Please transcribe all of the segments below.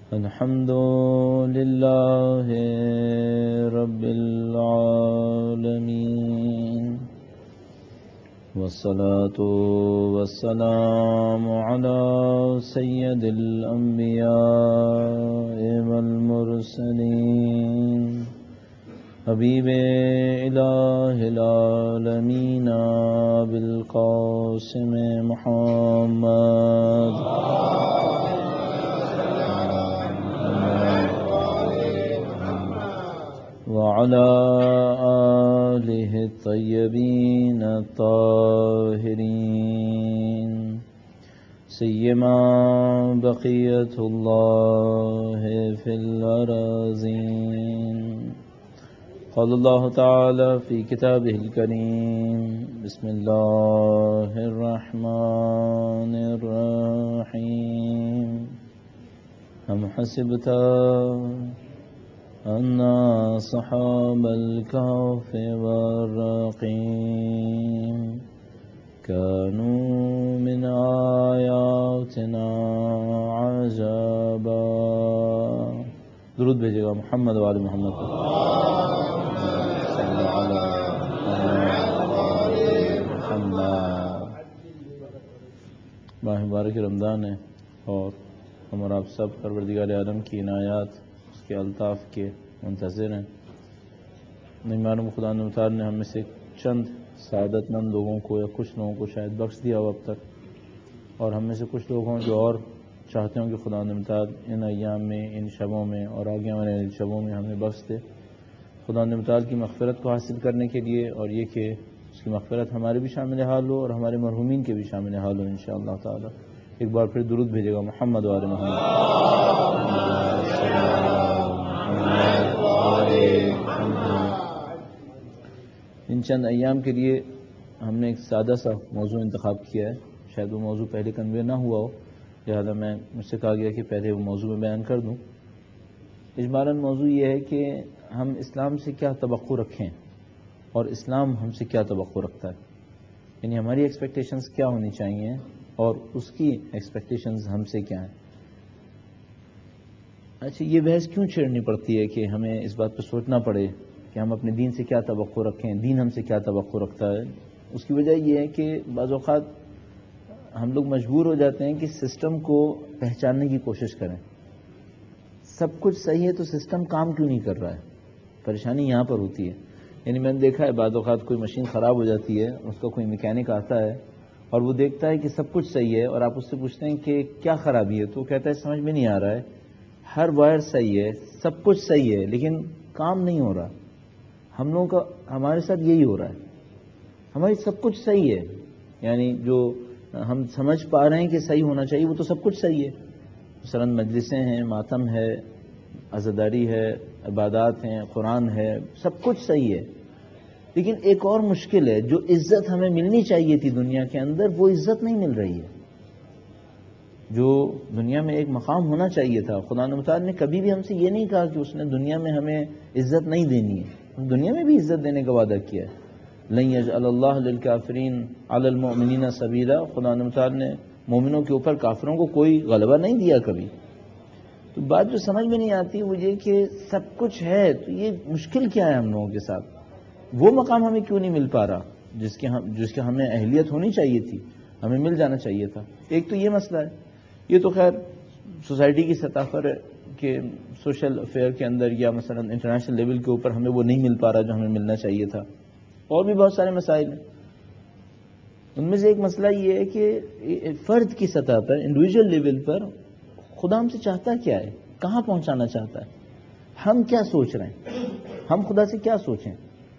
الحمد لله رب العالمين والصلاة والسلام على سيد الأنبياء والمرسلين حبيب إله العالمين بالقاسم محمد وعلى آله الطيبين الطاهرين سيما بقية الله في الأراضين. قال الله تعالى في كتابه الكريم: بسم الله الرحمن الرحيم. أم حسبت أن أصحاب الكهف والرقيم كانوا من آياتنا عجبا. درود بھیجیے گا محمد وعلی محمد. ماہ مبارک رمضان ہے اور ہم اور آپ سب پروردگار عالم کی عنایات، اس کے الطاف کے منتظر ہیں. نہیں معلوم خدا تعالیٰ نے ہم میں سے چند سعادت مند لوگوں کو یا کچھ لوگوں کو شاید بخش دیا ہو اب تک، اور ہم میں سے کچھ لوگ ہوں جو اور چاہتے ہوں کہ خدا تعالیٰ ان ایام میں، ان شبوں میں اور آگے آنے والے شبوں میں ہمیں بخش دے. خدا تعالیٰ کی مغفرت کو حاصل کرنے کے لیے، اور یہ کہ اس کی مغفرت ہمارے بھی شامل حال ہو اور ہمارے مرحومین کے بھی شامل حال ہو انشاءاللہ تعالیٰ. ایک بار پھر درود بھیجے گا محمد وعلی محمد. ان چند ایام کے لیے ہم نے ایک سادہ سا موضوع انتخاب کیا ہے. شاید وہ موضوع پہلے کنوے نہ ہوا ہو، لہٰذا مجھ سے کہا گیا کہ پہلے وہ موضوع میں بیان کر دوں. اجمالاً موضوع یہ ہے کہ ہم اسلام سے کیا توقع رکھیں اور اسلام ہم سے کیا توقع رکھتا ہے، یعنی ہماری ایکسپیکٹیشنز کیا ہونی چاہیے اور اس کی ایکسپیکٹیشنز ہم سے کیا ہیں. اچھا، یہ بحث کیوں چھیڑنی پڑتی ہے کہ ہمیں اس بات پہ سوچنا پڑے کہ ہم اپنے دین سے کیا توقع رکھیں، دین ہم سے کیا توقع رکھتا ہے؟ اس کی وجہ یہ ہے کہ بعض اوقات ہم لوگ مجبور ہو جاتے ہیں کہ سسٹم کو پہچاننے کی کوشش کریں. سب کچھ صحیح ہے تو سسٹم کام کیوں نہیں کر رہا ہے؟ پریشانی یہاں پر ہوتی ہے. یعنی میں نے دیکھا ہے بعض اوقات کوئی مشین خراب ہو جاتی ہے، اس کا کوئی میکینک آتا ہے اور وہ دیکھتا ہے کہ سب کچھ صحیح ہے، اور آپ اس سے پوچھتے ہیں کہ کیا خرابی ہے، تو وہ کہتا ہے سمجھ میں نہیں آ رہا ہے، ہر وائر صحیح ہے، سب کچھ صحیح ہے، لیکن کام نہیں ہو رہا. ہم لوگوں کا ہمارے ساتھ یہی ہو رہا ہے. ہماری سب کچھ صحیح ہے، یعنی جو ہم سمجھ پا رہے ہیں کہ صحیح ہونا چاہیے وہ تو سب کچھ صحیح ہے. مثلا مجلسیں ہیں، ماتم ہے، عزاداری ہے، عبادات ہیں، قرآن ہے، سب کچھ صحیح ہے. لیکن ایک اور مشکل ہے، جو عزت ہمیں ملنی چاہیے تھی دنیا کے اندر وہ عزت نہیں مل رہی ہے. جو دنیا میں ایک مقام ہونا چاہیے تھا، خدا تعالیٰ نے کبھی بھی ہم سے یہ نہیں کہا کہ اس نے دنیا میں ہمیں عزت نہیں دینی ہے. دنیا میں بھی عزت دینے کا وعدہ کیا ہے. لن یجعل اللہ للکافرین علی المؤمنین سبیلا. خدا تعالیٰ نے مومنوں کے اوپر کافروں کو کوئی غلبہ نہیں دیا کبھی. تو بات جو سمجھ میں نہیں آتی وہ یہ کہ سب کچھ ہے تو یہ مشکل کیا ہے ہم لوگوں کے ساتھ؟ وہ مقام ہمیں کیوں نہیں مل پا رہا جس کے ہمیں اہلیت ہونی چاہیے تھی، ہمیں مل جانا چاہیے تھا. ایک تو یہ مسئلہ ہے. یہ تو خیر سوسائٹی کی سطح پر ہے کہ سوشل افیئر کے اندر یا مثلا انٹرنیشنل لیول کے اوپر ہمیں وہ نہیں مل پا رہا جو ہمیں ملنا چاہیے تھا. اور بھی بہت سارے مسائل ہیں. ان میں سے ایک مسئلہ یہ ہے کہ فرد کی سطح پر، انڈیویجول لیول پر خدا ہم سے چاہتا کیا ہے، کہاں پہنچانا چاہتا ہے، ہم کیا سوچ رہے ہیں، ہم خدا سے کیا سوچیں.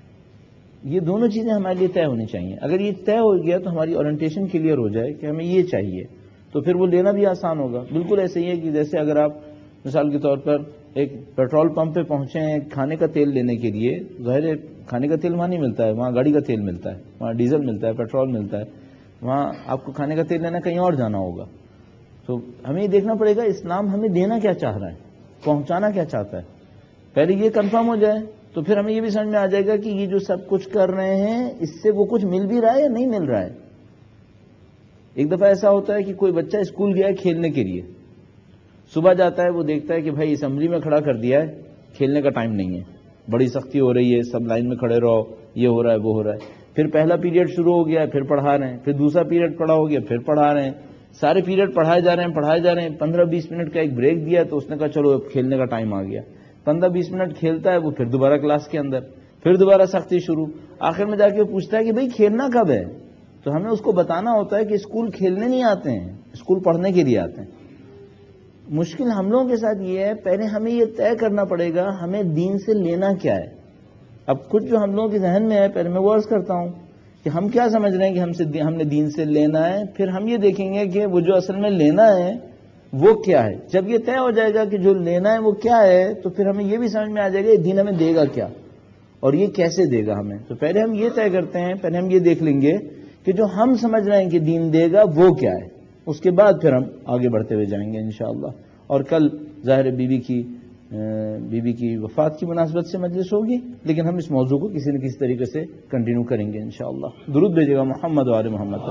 یہ دونوں چیزیں ہمارے لیے طے ہونی چاہیے. اگر یہ طے ہو گیا تو ہماری اورینٹیشن کلیئر ہو جائے کہ ہمیں یہ چاہیے تو پھر وہ لینا بھی آسان ہوگا. بالکل ایسے ہی ہے کہ جیسے اگر آپ مثال کے طور پر ایک پیٹرول پمپ پہ پہنچے ہیں کھانے کا تیل لینے کے لیے، ظاہر ہے کھانے کا تیل وہاں نہیں ملتا ہے، وہاں گاڑی کا تیل ملتا ہے، وہاں ڈیزل ملتا ہے، پیٹرول ملتا ہے. وہاں آپ کو کھانے کا تیل لینا کہیں اور جانا ہوگا. تو ہمیں یہ دیکھنا پڑے گا اسلام ہمیں دینا کیا چاہ رہا ہے، پہنچانا کیا چاہتا ہے. پہلے یہ کنفرم ہو جائے تو پھر ہمیں یہ بھی سمجھ میں آ جائے گا کہ یہ جو سب کچھ کر رہے ہیں اس سے وہ کچھ مل بھی رہا ہے یا نہیں مل رہا ہے. ایک دفعہ ایسا ہوتا ہے کہ کوئی بچہ اسکول گیا ہے کھیلنے کے لیے، صبح جاتا ہے وہ دیکھتا ہے کہ بھائی اسمبلی میں کھڑا کر دیا ہے، کھیلنے کا ٹائم نہیں ہے، بڑی سختی ہو رہی ہے، سب لائن میں کھڑے رہو، یہ ہو رہا ہے وہ ہو رہا ہے. پھر پہلا پیریڈ شروع ہو گیا ہے، پھر پڑھا رہے ہیں، پھر دوسرا پیریڈ پڑھا ہو گیا، پھر پڑھا رہے ہیں، سارے پیریڈ پڑھائے جا رہے ہیں. 15-20 منٹ کا ایک بریک دیا تو اس نے کہا چلو اب کھیلنے کا ٹائم آ گیا. 15-20 منٹ کھیلتا ہے وہ، پھر دوبارہ کلاس کے اندر، پھر دوبارہ سختی شروع. آخر میں جا کے وہ پوچھتا ہے کہ بھئی کھیلنا کب ہے؟ تو ہمیں اس کو بتانا ہوتا ہے کہ اسکول کھیلنے نہیں آتے ہیں، اسکول پڑھنے کے لیے آتے ہیں. مشکل ہم لوگوں کے ساتھ یہ ہے، پہلے ہمیں یہ طے کرنا پڑے گا ہمیں دین سے لینا کیا ہے. اب کچھ جو ہم لوگوں کے ذہن میں ہے، پہلے میں وہ عرض کرتا ہوں کہ ہم کیا سمجھ رہے ہیں کہ ہم نے دین سے لینا ہے، پھر ہم یہ دیکھیں گے کہ وہ جو اصل میں لینا ہے وہ کیا ہے. جب یہ طے ہو جائے گا کہ جو لینا ہے وہ کیا ہے، تو پھر ہمیں یہ بھی سمجھ میں آ جائے گا یہ دین ہمیں دے گا کیا اور یہ کیسے دے گا ہمیں. تو پہلے ہم یہ طے کرتے ہیں، پہلے ہم یہ دیکھ لیں گے کہ جو ہم سمجھ رہے ہیں کہ دین دے گا وہ کیا ہے، اس کے بعد پھر ہم آگے بڑھتے ہوئے جائیں گے انشاءاللہ. اور کل ظاہر بی بی کی وفات کی مناسبت سے مجلس ہوگی، لیکن ہم اس موضوع کو کسی نہ کسی طریقے سے کنٹینیو کریں گے انشاءاللہ. درود بھیجیے گا محمد و آل محمد.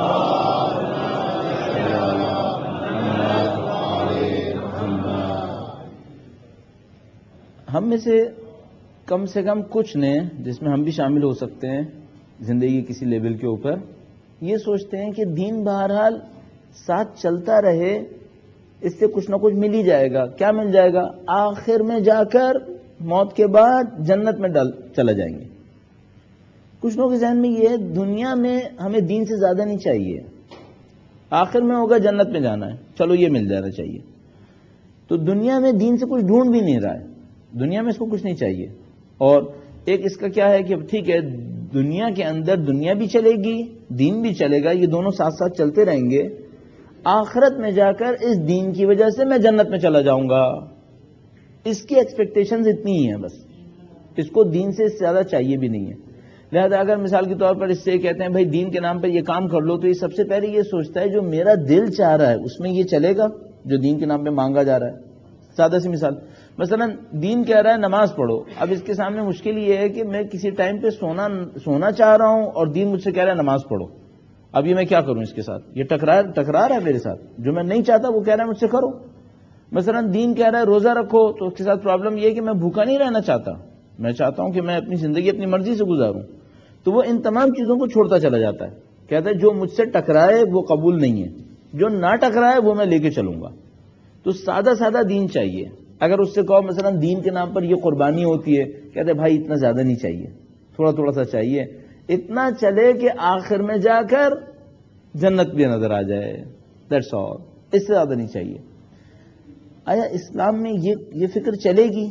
ہم میں سے کم کچھ نے، جس میں ہم بھی شامل ہو سکتے ہیں زندگی کسی لیول کے اوپر، یہ سوچتے ہیں کہ دین بہرحال ساتھ چلتا رہے، اس سے کچھ نہ کچھ مل ہی جائے گا. کیا مل جائے گا؟ آخر میں جا کر موت کے بعد جنت میں چلا جائیں گے. کچھ لوگوں کے ذہن میں یہ ہے دنیا میں ہمیں دین سے زیادہ نہیں چاہیے، آخر میں ہوگا جنت میں جانا ہے، چلو یہ مل جانا چاہیے. تو دنیا میں دین سے کچھ ڈھونڈ بھی نہیں رہا ہے، دنیا میں اس کو کچھ نہیں چاہیے. اور ایک اس کا کیا ہے کہ ٹھیک ہے دنیا کے اندر دنیا بھی چلے گی، دین بھی چلے گا، یہ دونوں ساتھ ساتھ چلتے رہیں گے. آخرت میں جا کر اس دین کی وجہ سے میں جنت میں چلا جاؤں گا، اس کی ایکسپیکٹیشنز اتنی ہی ہیں، بس اس کو دین سے زیادہ چاہیے بھی نہیں ہے. لہذا اگر مثال کے طور پر اس سے کہتے ہیں بھائی دین کے نام پر یہ کام کر لو، تو یہ سب سے پہلے یہ سوچتا ہے جو میرا دل چاہ رہا ہے اس میں یہ چلے گا جو دین کے نام پہ مانگا جا رہا ہے. سادہ سی مثال، مثلا دین کہہ رہا ہے نماز پڑھو، اب اس کے سامنے مشکل یہ ہے کہ میں کسی ٹائم پہ سونا چاہ رہا ہوں اور دین مجھ سے کہہ رہا ہے نماز پڑھو. اب یہ میں کیا کروں اس کے ساتھ؟ یہ ٹکرا رہا ہے میرے ساتھ، جو میں نہیں چاہتا وہ کہہ رہا ہے مجھ سے کرو. مثلا دین کہہ رہا ہے روزہ رکھو، تو اس کے ساتھ پرابلم یہ ہے کہ میں بھوکا نہیں رہنا چاہتا، میں چاہتا ہوں کہ میں اپنی زندگی اپنی مرضی سے گزاروں. تو وہ ان تمام چیزوں کو چھوڑتا چلا جاتا ہے، کہتا ہے جو مجھ سے ٹکرائے وہ قبول نہیں ہے، جو نہ ٹکرائے وہ میں لے کے چلوں گا. تو سادہ دین چاہیے. اگر اس سے کہو مثلا دین کے نام پر یہ قربانی ہوتی ہے، کہتے ہیں بھائی اتنا زیادہ نہیں چاہیے، تھوڑا سا چاہیے، اتنا چلے کہ آخر میں جا کر جنت بھی نظر آ جائے، دیٹس آل، اس سے زیادہ نہیں چاہیے. آیا اسلام میں یہ فکر چلے گی؟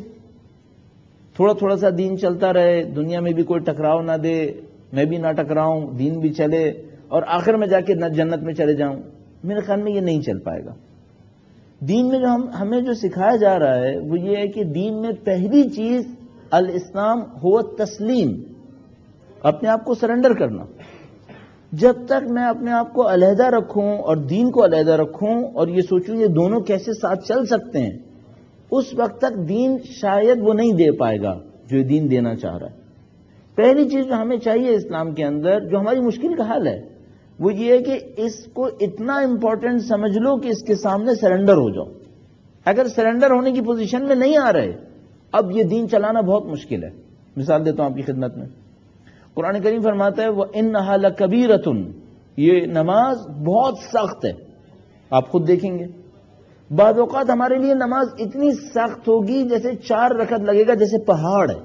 تھوڑا سا دین چلتا رہے، دنیا میں بھی کوئی ٹکراؤ نہ دے، میں بھی نہ ٹکراؤں، دین بھی چلے اور آخر میں جا کے جنت میں چلے جاؤں، میرے خیال میں یہ نہیں چل پائے گا. دین میں جو ہمیں جو سکھایا جا رہا ہے وہ یہ ہے کہ دین میں پہلی چیز الاسلام ہوا تسلیم، اپنے آپ کو سرنڈر کرنا. جب تک میں اپنے آپ کو علیحدہ رکھوں اور دین کو علیحدہ رکھوں اور یہ سوچوں یہ دونوں کیسے ساتھ چل سکتے ہیں، اس وقت تک دین شاید وہ نہیں دے پائے گا جو دین دینا چاہ رہا ہے. پہلی چیز جو ہمیں چاہیے اسلام کے اندر، جو ہماری مشکل کا حل ہے، وہ یہ ہے کہ اس کو اتنا امپورٹنٹ سمجھ لو کہ اس کے سامنے سرنڈر ہو جاؤ. اگر سرنڈر ہونے کی پوزیشن میں نہیں آ رہے، اب یہ دین چلانا بہت مشکل ہے. مثال دیتا ہوں آپ کی خدمت میں، قرآن کریم فرماتا ہے وَإِنَّهَا لَكَبِيرَةٌ، یہ نماز بہت سخت ہے. آپ خود دیکھیں گے بعض اوقات ہمارے لیے نماز اتنی سخت ہوگی جیسے 4 رکعت لگے گا جیسے پہاڑ ہے.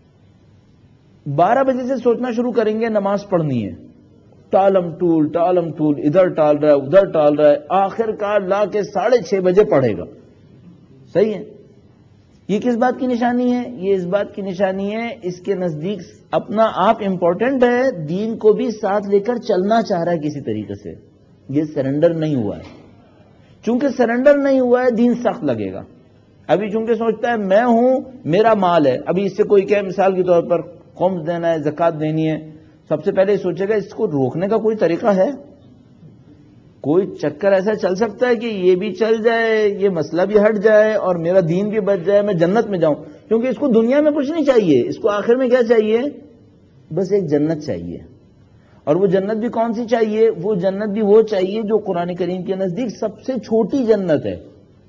12 بجے سے سوچنا شروع کریں گے نماز پڑھنی ہے، ٹالم ٹول ادھر ٹال رہا ہے ادھر ٹال رہا ہے، آخر کار لا کے 6:30 بجے پڑھے گا. صحیح ہے؟ یہ کس بات کی نشانی ہے؟ یہ اس بات کی نشانی ہے اس کے نزدیک اپنا آپ امپورٹنٹ ہے، دین کو بھی ساتھ لے کر چلنا چاہ رہا ہے کسی طریقے سے. یہ سرنڈر نہیں ہوا ہے. چونکہ سرنڈر نہیں ہوا ہے دین سخت لگے گا. ابھی چونکہ سوچتا ہے میں ہوں، میرا مال ہے. ابھی اس سے کوئی کہے مثال کے طور پر خمس دینا ہے، زکوٰۃ دینی ہے، سب سے پہلے سوچے گا اس کو روکنے کا کوئی طریقہ ہے؟ کوئی چکر ایسا چل سکتا ہے کہ یہ بھی چل جائے، یہ مسئلہ بھی ہٹ جائے اور میرا دین بھی بچ جائے، میں جنت میں جاؤں؟ کیونکہ اس کو دنیا میں کچھ نہیں چاہیے، اس کو آخر میں کیا چاہیے؟ بس ایک جنت چاہیے. اور وہ جنت بھی کون سی چاہیے؟ وہ جنت بھی وہ چاہیے جو قرآن کریم کے نزدیک سب سے چھوٹی جنت ہے.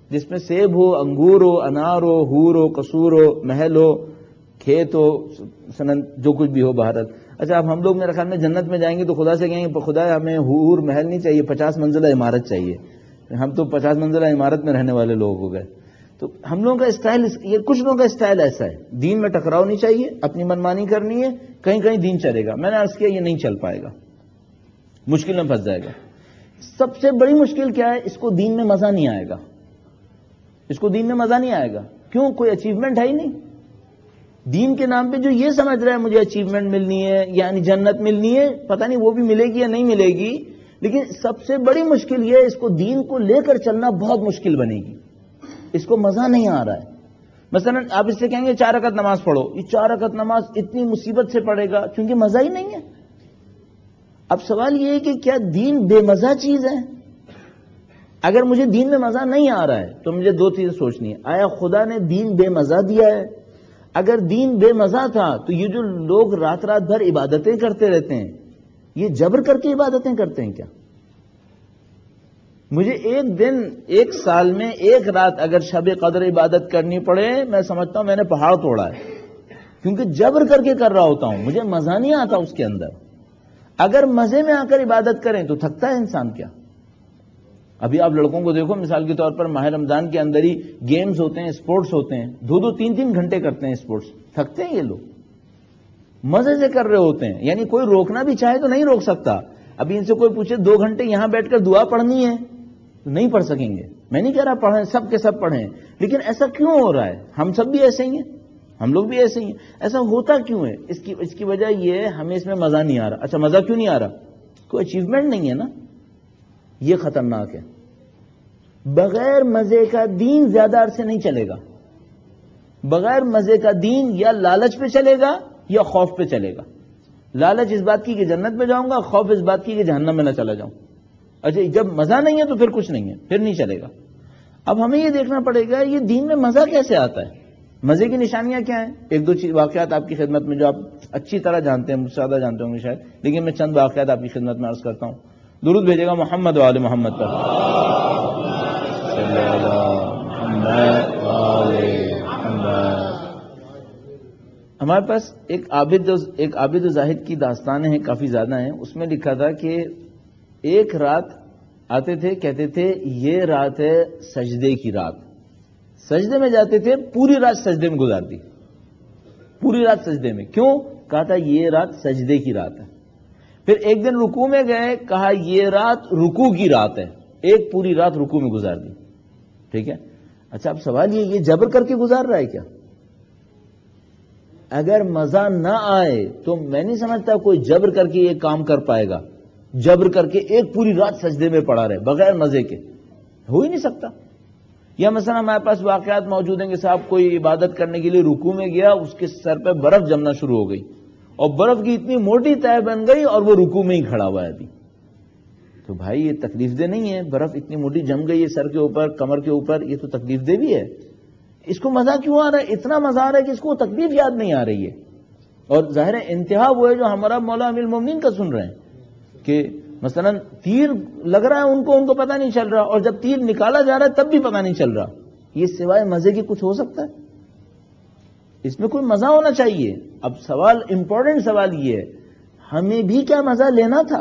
جس میں سیب ہو، انگور ہو، انار ہو، حور ہو، قصور ہو، محل ہو، کھیت ہو، سنن جو کچھ بھی ہو بہرحال. اچھا اب ہم لوگ میرے خیال میں جنت میں جائیں گے تو خدا سے کہیں گے خدا ہمیں حور محل نہیں چاہیے، 50 منزلہ عمارت چاہیے. ہم تو 50 منزلہ عمارت میں رہنے والے لوگ ہو گئے. تو ہم لوگوں کا اسٹائل، یہ کچھ لوگوں کا اسٹائل ایسا ہے، دین میں ٹکراؤ نہیں چاہیے، اپنی منمانی کرنی ہے، کہیں کہیں دین چلے گا. میں نے عرض کیا یہ نہیں چل پائے گا، مشکل میں پھنس جائے گا. سب سے بڑی مشکل کیا ہے؟ اس کو دین میں مزہ نہیں آئے گا. اس کو دین میں مزہ نہیں آئے گا. کیوں؟ کوئی اچیومنٹ ہے ہی نہیں. دین کے نام پہ جو یہ سمجھ رہا ہے مجھے اچیومنٹ ملنی ہے، یعنی جنت ملنی ہے، پتہ نہیں وہ بھی ملے گی یا نہیں ملے گی. لیکن سب سے بڑی مشکل یہ ہے، اس کو دین کو لے کر چلنا بہت مشکل بنے گی. اس کو مزہ نہیں آ رہا ہے. مثلا آپ اس سے کہیں گے 4 رکعت نماز پڑھو، یہ 4 رکعت نماز اتنی مصیبت سے پڑھے گا کیونکہ مزہ ہی نہیں ہے. اب سوال یہ ہے کہ کیا دین بے مزہ چیز ہے؟ اگر مجھے دین میں مزہ نہیں آ رہا ہے تو مجھے 2 چیزیں سوچنی ہے. آیا خدا نے دین بے مزہ دیا ہے؟ اگر دین بے مزہ تھا تو یہ جو لوگ رات رات بھر عبادتیں کرتے رہتے ہیں، یہ جبر کر کے عبادتیں کرتے ہیں کیا؟ مجھے ایک دن، ایک سال میں ایک رات اگر شب قدر عبادت کرنی پڑے، میں سمجھتا ہوں میں نے پہاڑ توڑا ہے، کیونکہ جبر کر کے کر رہا ہوتا ہوں، مجھے مزہ نہیں آتا اس کے اندر. اگر مزے میں آ کر عبادت کریں تو تھکتا ہے انسان کیا؟ ابھی آپ لڑکوں کو دیکھو، مثال کے طور پر ماہ رمضان کے اندر ہی گیمز ہوتے ہیں، اسپورٹس ہوتے ہیں، 2-2 3-3 گھنٹے کرتے ہیں اسپورٹس. تھکتے ہیں یہ لوگ، مزے سے کر رہے ہوتے ہیں. یعنی کوئی روکنا بھی چاہے تو نہیں روک سکتا. ابھی ان سے کوئی پوچھے 2 گھنٹے یہاں بیٹھ کر دعا پڑھنی ہے تو نہیں پڑھ سکیں گے. میں نہیں کہہ رہا پڑھیں، سب کے سب پڑھیں، لیکن ایسا کیوں ہو رہا ہے؟ ہم سب بھی ایسے ہی ہیں، ہم لوگ بھی ایسے ہی ہیں. ایسا ہوتا کیوں ہے؟ اس کی وجہ یہ ہے ہمیں اس میں مزہ نہیں آ رہا. اچھا مزہ کیوں نہیں آ رہا؟ کوئی اچیومنٹ نہیں ہے نا. یہ خطرناک ہے. بغیر مزے کا دین زیادہ عرصے نہیں چلے گا. بغیر مزے کا دین یا لالچ پہ چلے گا یا خوف پہ چلے گا. لالچ اس بات کی کہ جنت میں جاؤں گا، خوف اس بات کی کہ جہنم میں نہ چلا جاؤں. اچھا جب مزہ نہیں ہے تو پھر کچھ نہیں ہے، پھر نہیں چلے گا. اب ہمیں یہ دیکھنا پڑے گا یہ دین میں مزہ کیسے آتا ہے، مزے کی نشانیاں کیا ہیں. 1-2 واقعات آپ کی خدمت میں جو آپ اچھی طرح جانتے ہیں، مجھ سے زیادہ جانتے ہوں گے شاید، لیکن میں چند واقعات آپ کی خدمت میں عرض کرتا ہوں. درود بھیجے گا محمد و آل محمد پر. ہمارے پاس ایک عابد و زاہد کی داستانیں ہیں، کافی زیادہ ہیں. اس میں لکھا تھا کہ ایک رات آتے تھے، کہتے تھے یہ رات ہے سجدے کی رات. سجدے میں جاتے تھے، پوری رات سجدے میں گزار دی، پوری رات سجدے میں. کیوں؟ کہا تھا یہ رات سجدے کی رات ہے. پھر ایک دن رکوع میں گئے، کہا یہ رات رکوع کی رات ہے، ایک پوری رات رکوع میں گزار دی. ٹھیک ہے. اچھا اب سوال یہ جبر کر کے گزار رہا ہے کیا؟ اگر مزہ نہ آئے تو میں نہیں سمجھتا کوئی جبر کر کے یہ کام کر پائے گا. جبر کر کے ایک پوری رات سجدے میں پڑا رہے بغیر مزے کے، ہو ہی نہیں سکتا. یا مثلا ہمارے پاس واقعات موجود ہیں کہ صاحب کوئی عبادت کرنے کے لیے رکوع میں گیا، اس کے سر پہ برف جمنا شروع ہو گئی اور برف کی اتنی موٹی تہہ بن گئی اور وہ رکوع میں ہی کھڑا ہوا ہے. ابھی تو بھائی یہ تکلیف دہ نہیں ہے؟ برف اتنی موٹی جم گئی ہے سر کے اوپر، کمر کے اوپر، یہ تو تکلیف دہ بھی ہے. اس کو مزہ کیوں آ رہا ہے؟ اتنا مزہ آ رہا ہے کہ اس کو تکلیف یاد نہیں آ رہی ہے. اور ظاہر انتہا وہ ہے جو ہمارا مولا امیر المومنین کا سن رہے ہیں کہ مثلا تیر لگ رہا ہے ان کو پتہ نہیں چل رہا، اور جب تیر نکالا جا رہا ہے تب بھی پتہ نہیں چل رہا. یہ سوائے مزے کے کچھ ہو سکتا ہے؟ اس میں کوئی مزہ ہونا چاہیے. اب سوال، امپورٹنٹ سوال یہ ہے، ہمیں بھی کیا مزہ لینا تھا؟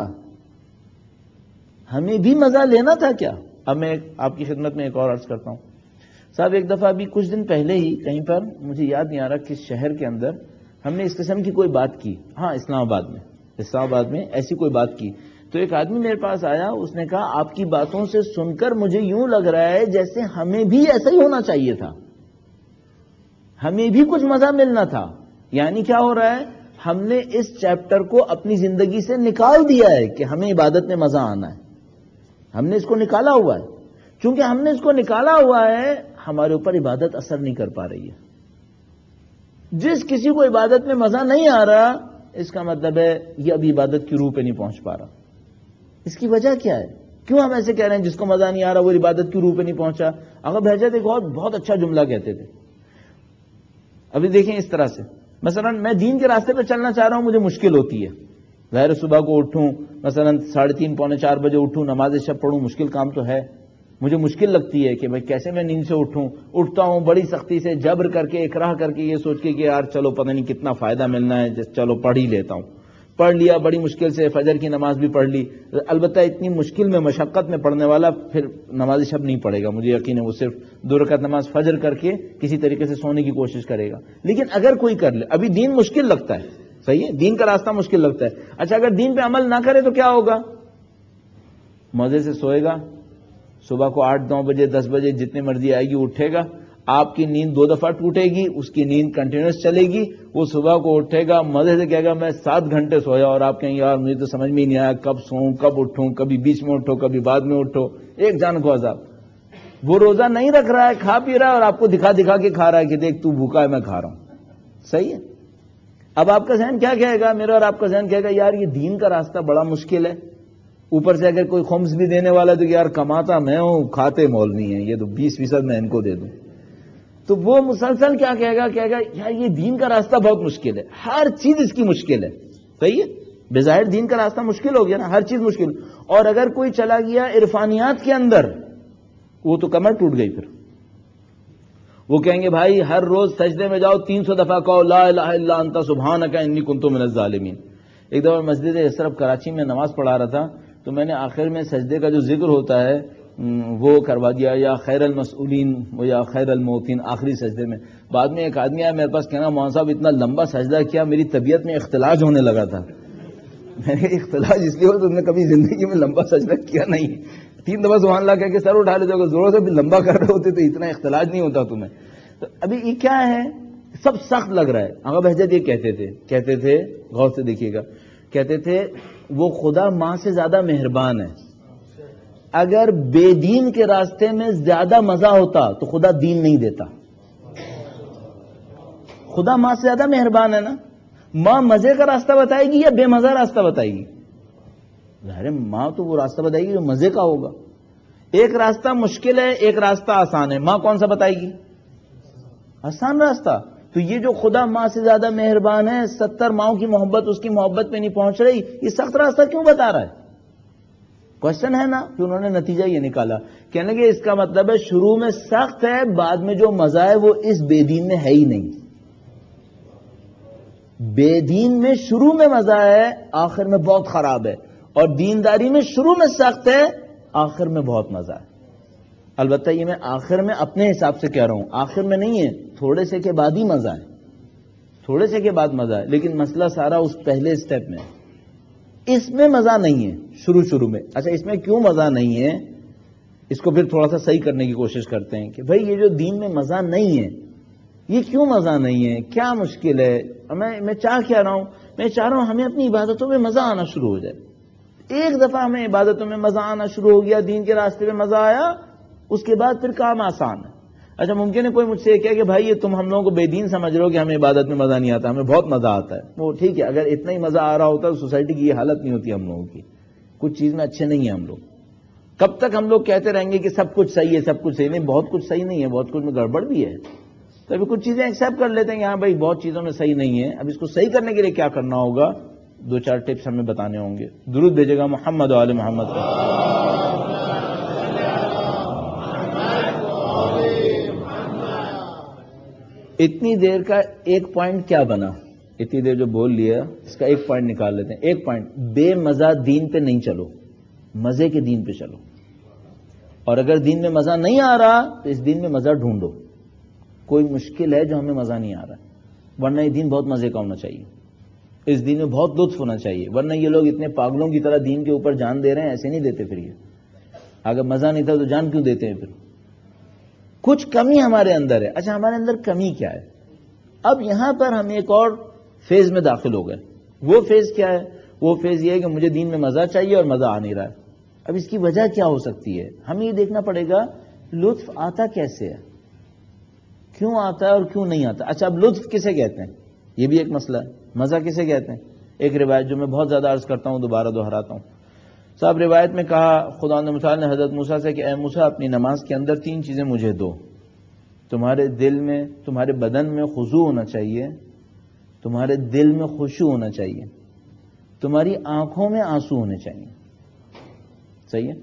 ہمیں بھی مزہ لینا تھا کیا؟ اب میں آپ کی خدمت میں ایک اور عرض کرتا ہوں. صاحب ایک دفعہ ابھی کچھ دن پہلے ہی کہیں پر، مجھے یاد نہیں آ رہا کس شہر کے اندر، ہم نے اس قسم کی کوئی بات کی. ہاں اسلام آباد میں ایسی کوئی بات کی. تو ایک آدمی میرے پاس آیا، اس نے کہا آپ کی باتوں سے سن کر مجھے یوں لگ رہا ہے جیسے ہمیں بھی ایسا ہی ہونا چاہیے تھا، ہمیں بھی کچھ مزہ ملنا تھا. یعنی کیا ہو رہا ہے؟ ہم نے اس چیپٹر کو اپنی زندگی سے نکال دیا ہے کہ ہمیں عبادت میں مزہ آنا ہے. ہم نے اس کو نکالا ہوا ہے. چونکہ ہم نے اس کو نکالا ہوا ہے، ہمارے اوپر عبادت اثر نہیں کر پا رہی ہے. جس کسی کو عبادت میں مزہ نہیں آ رہا، اس کا مطلب ہے یہ ابھی عبادت کی روح پہ نہیں پہنچ پا رہا. اس کی وجہ کیا ہے؟ کیوں ہم ایسے کہہ رہے ہیں جس کو مزہ نہیں آ رہا وہ عبادت کی روح پہ نہیں پہنچا؟ اگر بھیجا ایک بہت اچھا جملہ کہتے تھے. ابھی دیکھیں اس طرح سے، مثلا میں دین کے راستے پہ چلنا چاہ رہا ہوں، مجھے مشکل ہوتی ہے. ظاہر صبح کو اٹھوں، مثلا 3:30 پونے 4 بجے اٹھوں، نماز شب پڑھوں، مشکل کام تو ہے. مجھے مشکل لگتی ہے کہ بھائی کیسے میں نیند سے اٹھتا ہوں بڑی سختی سے، جبر کر کے، اکراہ کر کے، یہ سوچ کے کہ یار چلو پتہ نہیں کتنا فائدہ ملنا ہے، چلو پڑھ ہی لیتا ہوں. پڑھ لیا بڑی مشکل سے، فجر کی نماز بھی پڑھ لی. البتہ اتنی مشکل میں، مشقت میں پڑھنے والا پھر نماز شب نہیں پڑھے گا، مجھے یقین ہے. وہ صرف 2 رکعت نماز فجر کر کے کسی طریقے سے سونے کی کوشش کرے گا. لیکن اگر کوئی کر لے، ابھی دین مشکل لگتا ہے، صحیح ہے، دین کا راستہ مشکل لگتا ہے. اچھا اگر دین پہ عمل نہ کرے تو کیا ہوگا؟ مزے سے سوئے گا، صبح کو 8 9 بجے 10 بجے جتنے مرضی آئے گی اٹھے گا. آپ کی نیند 2 دفعہ ٹوٹے گی، اس کی نیند کنٹینیوس چلے گی. وہ صبح کو اٹھے گا، مزے سے کہے گا میں 7 گھنٹے سویا، اور آپ کہیں یار مجھے تو سمجھ میں ہی نہیں آیا کب سوؤں کب اٹھوں، کبھی بیچ میں اٹھو کبھی بعد میں اٹھو، ایک جان کو عذاب. وہ روزہ نہیں رکھ رہا ہے، کھا پی رہا ہے، اور آپ کو دکھا دکھا کے کھا رہا ہے کہ دیکھ تو بھوکا ہے میں کھا رہا ہوں. صحیح ہے. اب آپ کا ذہن کیا کہے گا؟ میرا اور آپ کا ذہن کہے گا یار یہ دین کا راستہ بڑا مشکل ہے. اوپر سے اگر کوئی خمس بھی دینے والا تو یار کماتا میں ہوں، کھاتے مولوی ہیں، یہ تو 20% میں ان کو دے دوں. تو وہ مسلسل کیا کہے گا یار یہ دین کا راستہ بہت مشکل ہے، ہر چیز اس کی مشکل ہے. صحیح ہے. بظاہر دین کا راستہ مشکل ہو گیا نا، ہر چیز مشکل. اور اگر کوئی چلا گیا عرفانیات کے اندر، وہ تو کمر ٹوٹ گئی. پھر وہ کہیں گے بھائی ہر روز سجدے میں جاؤ 300 دفعہ کہو لا الہ الا انت سبحانک انی کنت من الظالمین. ایک دفعہ مسجد اشرف کراچی میں نماز پڑھا رہا تھا، تو میں نے آخر میں سجدے کا جو ذکر ہوتا ہے وہ کروا دیا، یا خیر المسئولین یا خیر الموتین، آخری سجدے میں. بعد میں ایک آدمی آیا میرے پاس، کہنا مولانا صاحب اتنا لمبا سجدہ کیا میری طبیعت میں اختلاج ہونے لگا تھا. میں نے اختلاج اس لیے ہو تو نے کبھی زندگی میں لمبا سجدہ کیا نہیں. 3 دفعہ سبحان اللہ کہہ کے سر اٹھا لیتے ہو، زوروں سے بھی لمبا کر رہے ہوتے تو اتنا اختلاج نہیں ہوتا تمہیں. تو ابھی یہ کیا ہے، سب سخت لگ رہا ہے. آغا بہجت یہ کہتے تھے غور سے دیکھیے گا، کہتے تھے وہ خدا ماں سے زیادہ مہربان ہے. اگر بے دین کے راستے میں زیادہ مزہ ہوتا تو خدا دین نہیں دیتا. خدا ماں سے زیادہ مہربان ہے نا. ماں مزے کا راستہ بتائے گی یا بے مزہ راستہ بتائے گی؟ ظاہر ماں تو وہ راستہ بتائے گی جو مزے کا ہوگا. ایک راستہ مشکل ہے، ایک راستہ آسان ہے، ماں کون سا بتائے گی؟ آسان راستہ. تو یہ جو خدا ماں سے زیادہ مہربان ہے، 70 ماؤں کی محبت اس کی محبت میں نہیں پہنچ رہی، یہ سخت راستہ کیوں بتا رہا ہے؟ کوشچن ہے نا. پھر انہوں نے نتیجہ یہ نکالا، کہنے کہ اس کا مطلب ہے شروع میں سخت ہے، بعد میں جو مزہ ہے وہ اس بے دین میں ہے ہی نہیں. بے دین میں شروع میں مزہ ہے، آخر میں بہت خراب ہے، اور دینداری میں شروع میں سخت ہے، آخر میں بہت مزہ ہے. البتہ یہ میں آخر میں اپنے حساب سے کہہ رہا ہوں، آخر میں نہیں ہے، تھوڑے سے کے بعد ہی مزہ ہے، تھوڑے سے کے بعد مزہ ہے. لیکن مسئلہ سارا اس پہلے سٹیپ میں ہے. اس میں مزہ نہیں ہے شروع میں. اچھا اس میں کیوں مزہ نہیں ہے، اس کو پھر تھوڑا سا صحیح کرنے کی کوشش کرتے ہیں کہ بھائی یہ جو دین میں مزہ نہیں ہے، یہ کیوں مزہ نہیں ہے، کیا مشکل ہے. میں چاہ کیا رہا ہوں، میں چاہ رہا ہوں ہمیں اپنی عبادتوں میں مزہ آنا شروع ہو جائے. ایک دفعہ ہمیں عبادتوں میں مزہ آنا شروع ہو گیا، دین کے راستے میں مزہ آیا، اس کے بعد پھر کام آسان ہے. اچھا ممکن ہے کوئی مجھ سے یہ کہے کہ بھائی یہ تم ہم لوگوں کو بے دین سمجھ رہے ہو کہ ہمیں عبادت میں مزہ نہیں آتا، ہمیں بہت مزہ آتا ہے. وہ ٹھیک ہے، اگر اتنا ہی مزہ آ رہا ہوتا تو سوسائٹی کی یہ حالت نہیں ہوتی ہم لوگوں کی. کچھ چیز میں اچھے نہیں ہیں ہم لوگ. کب تک ہم لوگ کہتے رہیں گے کہ سب کچھ صحیح ہے، سب کچھ صحیح نہیں؟ بہت کچھ صحیح نہیں ہے، بہت کچھ میں گڑبڑ بھی ہے. تو ابھی کچھ چیزیں ایکسیپٹ کر لیتے ہیں کہ ہاں بھائی بہت چیزوں میں صحیح نہیں ہے. اب اس کو صحیح کرنے کے لیے کیا کرنا ہوگا، 2-4 ٹپس ہمیں بتانے ہوں گے. درود بھیجے گا محمد و آل محمد کا. اتنی دیر کا ایک پوائنٹ کیا بنا، اتنی دیر جو بول لیا اس کا ایک پوائنٹ نکال لیتے ہیں. ایک پوائنٹ، بے مزہ دین پہ نہیں چلو، مزے کے دین پہ چلو. اور اگر دین میں مزہ نہیں آ رہا تو اس دین میں مزہ ڈھونڈو. کوئی مشکل ہے جو ہمیں مزہ نہیں آ رہا، ورنہ یہ دین بہت مزے کا ہونا چاہیے، اس دین میں بہت لطف ہونا چاہیے. ورنہ یہ لوگ اتنے پاگلوں کی طرح دین کے اوپر جان دے رہے ہیں، ایسے نہیں دیتے. پھر یہ اگر مزہ نہیں تھا تو جان کیوں دیتے ہیں؟ پھر کچھ کمی ہمارے اندر ہے. اچھا ہمارے اندر کمی کیا ہے؟ اب یہاں پر ہم ایک اور فیز میں داخل ہو گئے. وہ فیز کیا ہے؟ وہ فیز یہ ہے کہ مجھے دین میں مزہ چاہیے اور مزہ آ نہیں رہا ہے. اب اس کی وجہ کیا ہو سکتی ہے؟ ہمیں یہ دیکھنا پڑے گا لطف آتا کیسے ہے، کیوں آتا ہے اور کیوں نہیں آتا. اچھا اب لطف کسے کہتے ہیں، یہ بھی ایک مسئلہ ہے. مزہ کسے کہتے ہیں؟ ایک روایت جو میں بہت زیادہ عرض کرتا ہوں، دوبارہ دہراتا ہوں. صاحب روایت میں کہا خدا متعال نے حضرت موسیٰ سے کہ اے موسیٰ اپنی نماز کے اندر 3 چیزیں مجھے دو. تمہارے دل میں، تمہارے بدن میں خضوع ہونا چاہیے، تمہارے دل میں خشوع ہونا چاہیے، تمہاری آنکھوں میں آنسو ہونے چاہیے. صحیح ہے.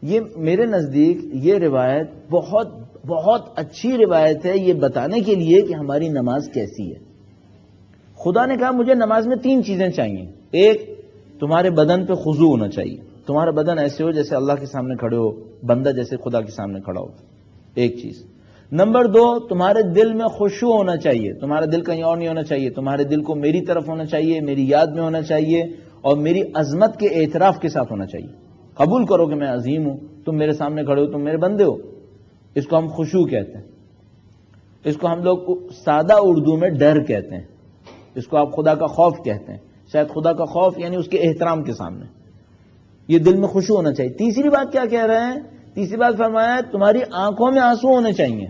یہ میرے نزدیک یہ روایت بہت بہت اچھی روایت ہے، یہ بتانے کے لیے کہ ہماری نماز کیسی ہے۔ خدا نے کہا مجھے نماز میں 3 چیزیں چاہیے۔ ایک، تمہارے بدن پہ خضوع ہونا چاہیے، تمہارا بدن ایسے ہو جیسے اللہ کے سامنے کھڑے ہو، بندہ جیسے خدا کے سامنے کھڑا ہو، ایک چیز۔ نمبر 2، تمہارے دل میں خشوع ہونا چاہیے، تمہارا دل کہیں اور نہیں ہونا چاہیے، تمہارے دل کو میری طرف ہونا چاہیے، میری یاد میں ہونا چاہیے، اور میری عظمت کے اعتراف کے ساتھ ہونا چاہیے۔ قبول کرو کہ میں عظیم ہوں، تم میرے سامنے کھڑے ہو، تم میرے بندے ہو۔ اس کو ہم خشوع کہتے ہیں، اس کو ہم لوگ سادہ اردو میں ڈر کہتے ہیں، اس کو آپ خدا کا خوف کہتے ہیں، شاید خدا کا خوف یعنی اس کے احترام کے سامنے، یہ دل میں خشوع ہونا چاہیے۔ تیسری بات کیا کہہ رہے ہیں؟ تیسری بات فرمایا تمہاری آنکھوں میں آنسو ہونے چاہیے۔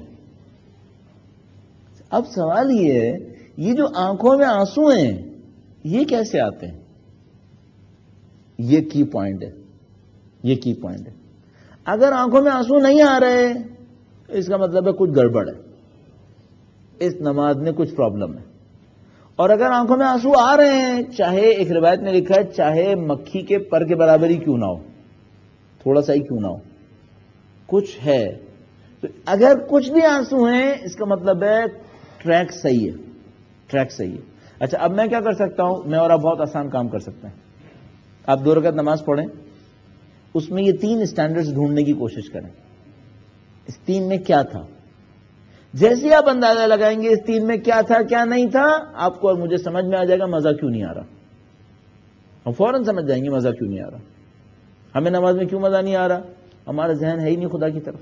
اب سوال یہ ہے، یہ جو آنکھوں میں آنسو ہیں یہ کیسے آتے ہیں؟ یہ کی پوائنٹ ہے، یہ کی پوائنٹ ہے۔ اگر آنکھوں میں آنسو نہیں آ رہے تو اس کا مطلب ہے کچھ گڑبڑ ہے، اس نماز میں کچھ پرابلم ہے۔ اور اگر آنکھوں میں آنسو آ رہے ہیں، چاہے ایک روایت میں لکھا ہے چاہے مکھی کے پر کے برابر ہی کیوں نہ ہو، تھوڑا سا ہی کیوں نہ ہو، کچھ ہے۔ تو اگر کچھ بھی آنسو ہیں اس کا مطلب ہے ٹریک صحیح ہے، ٹریک صحیح ہے۔ اچھا اب میں کیا کر سکتا ہوں؟ میں اور آپ بہت آسان کام کر سکتے ہیں۔ آپ 2 رکعت نماز پڑھیں، اس میں یہ 3 اسٹینڈرڈز ڈھونڈنے کی کوشش کریں، اس 3 میں کیا تھا۔ جیسے آپ اندازہ لگائیں گے اس 3 میں کیا تھا کیا نہیں تھا، آپ کو اور مجھے سمجھ میں آ جائے گا مزہ کیوں نہیں آ رہا۔ ہم فوراً سمجھ جائیں گے مزہ کیوں نہیں آ رہا، ہمیں نماز میں کیوں مزہ نہیں آ رہا۔ ہمارا ذہن ہے ہی نہیں خدا کی طرف۔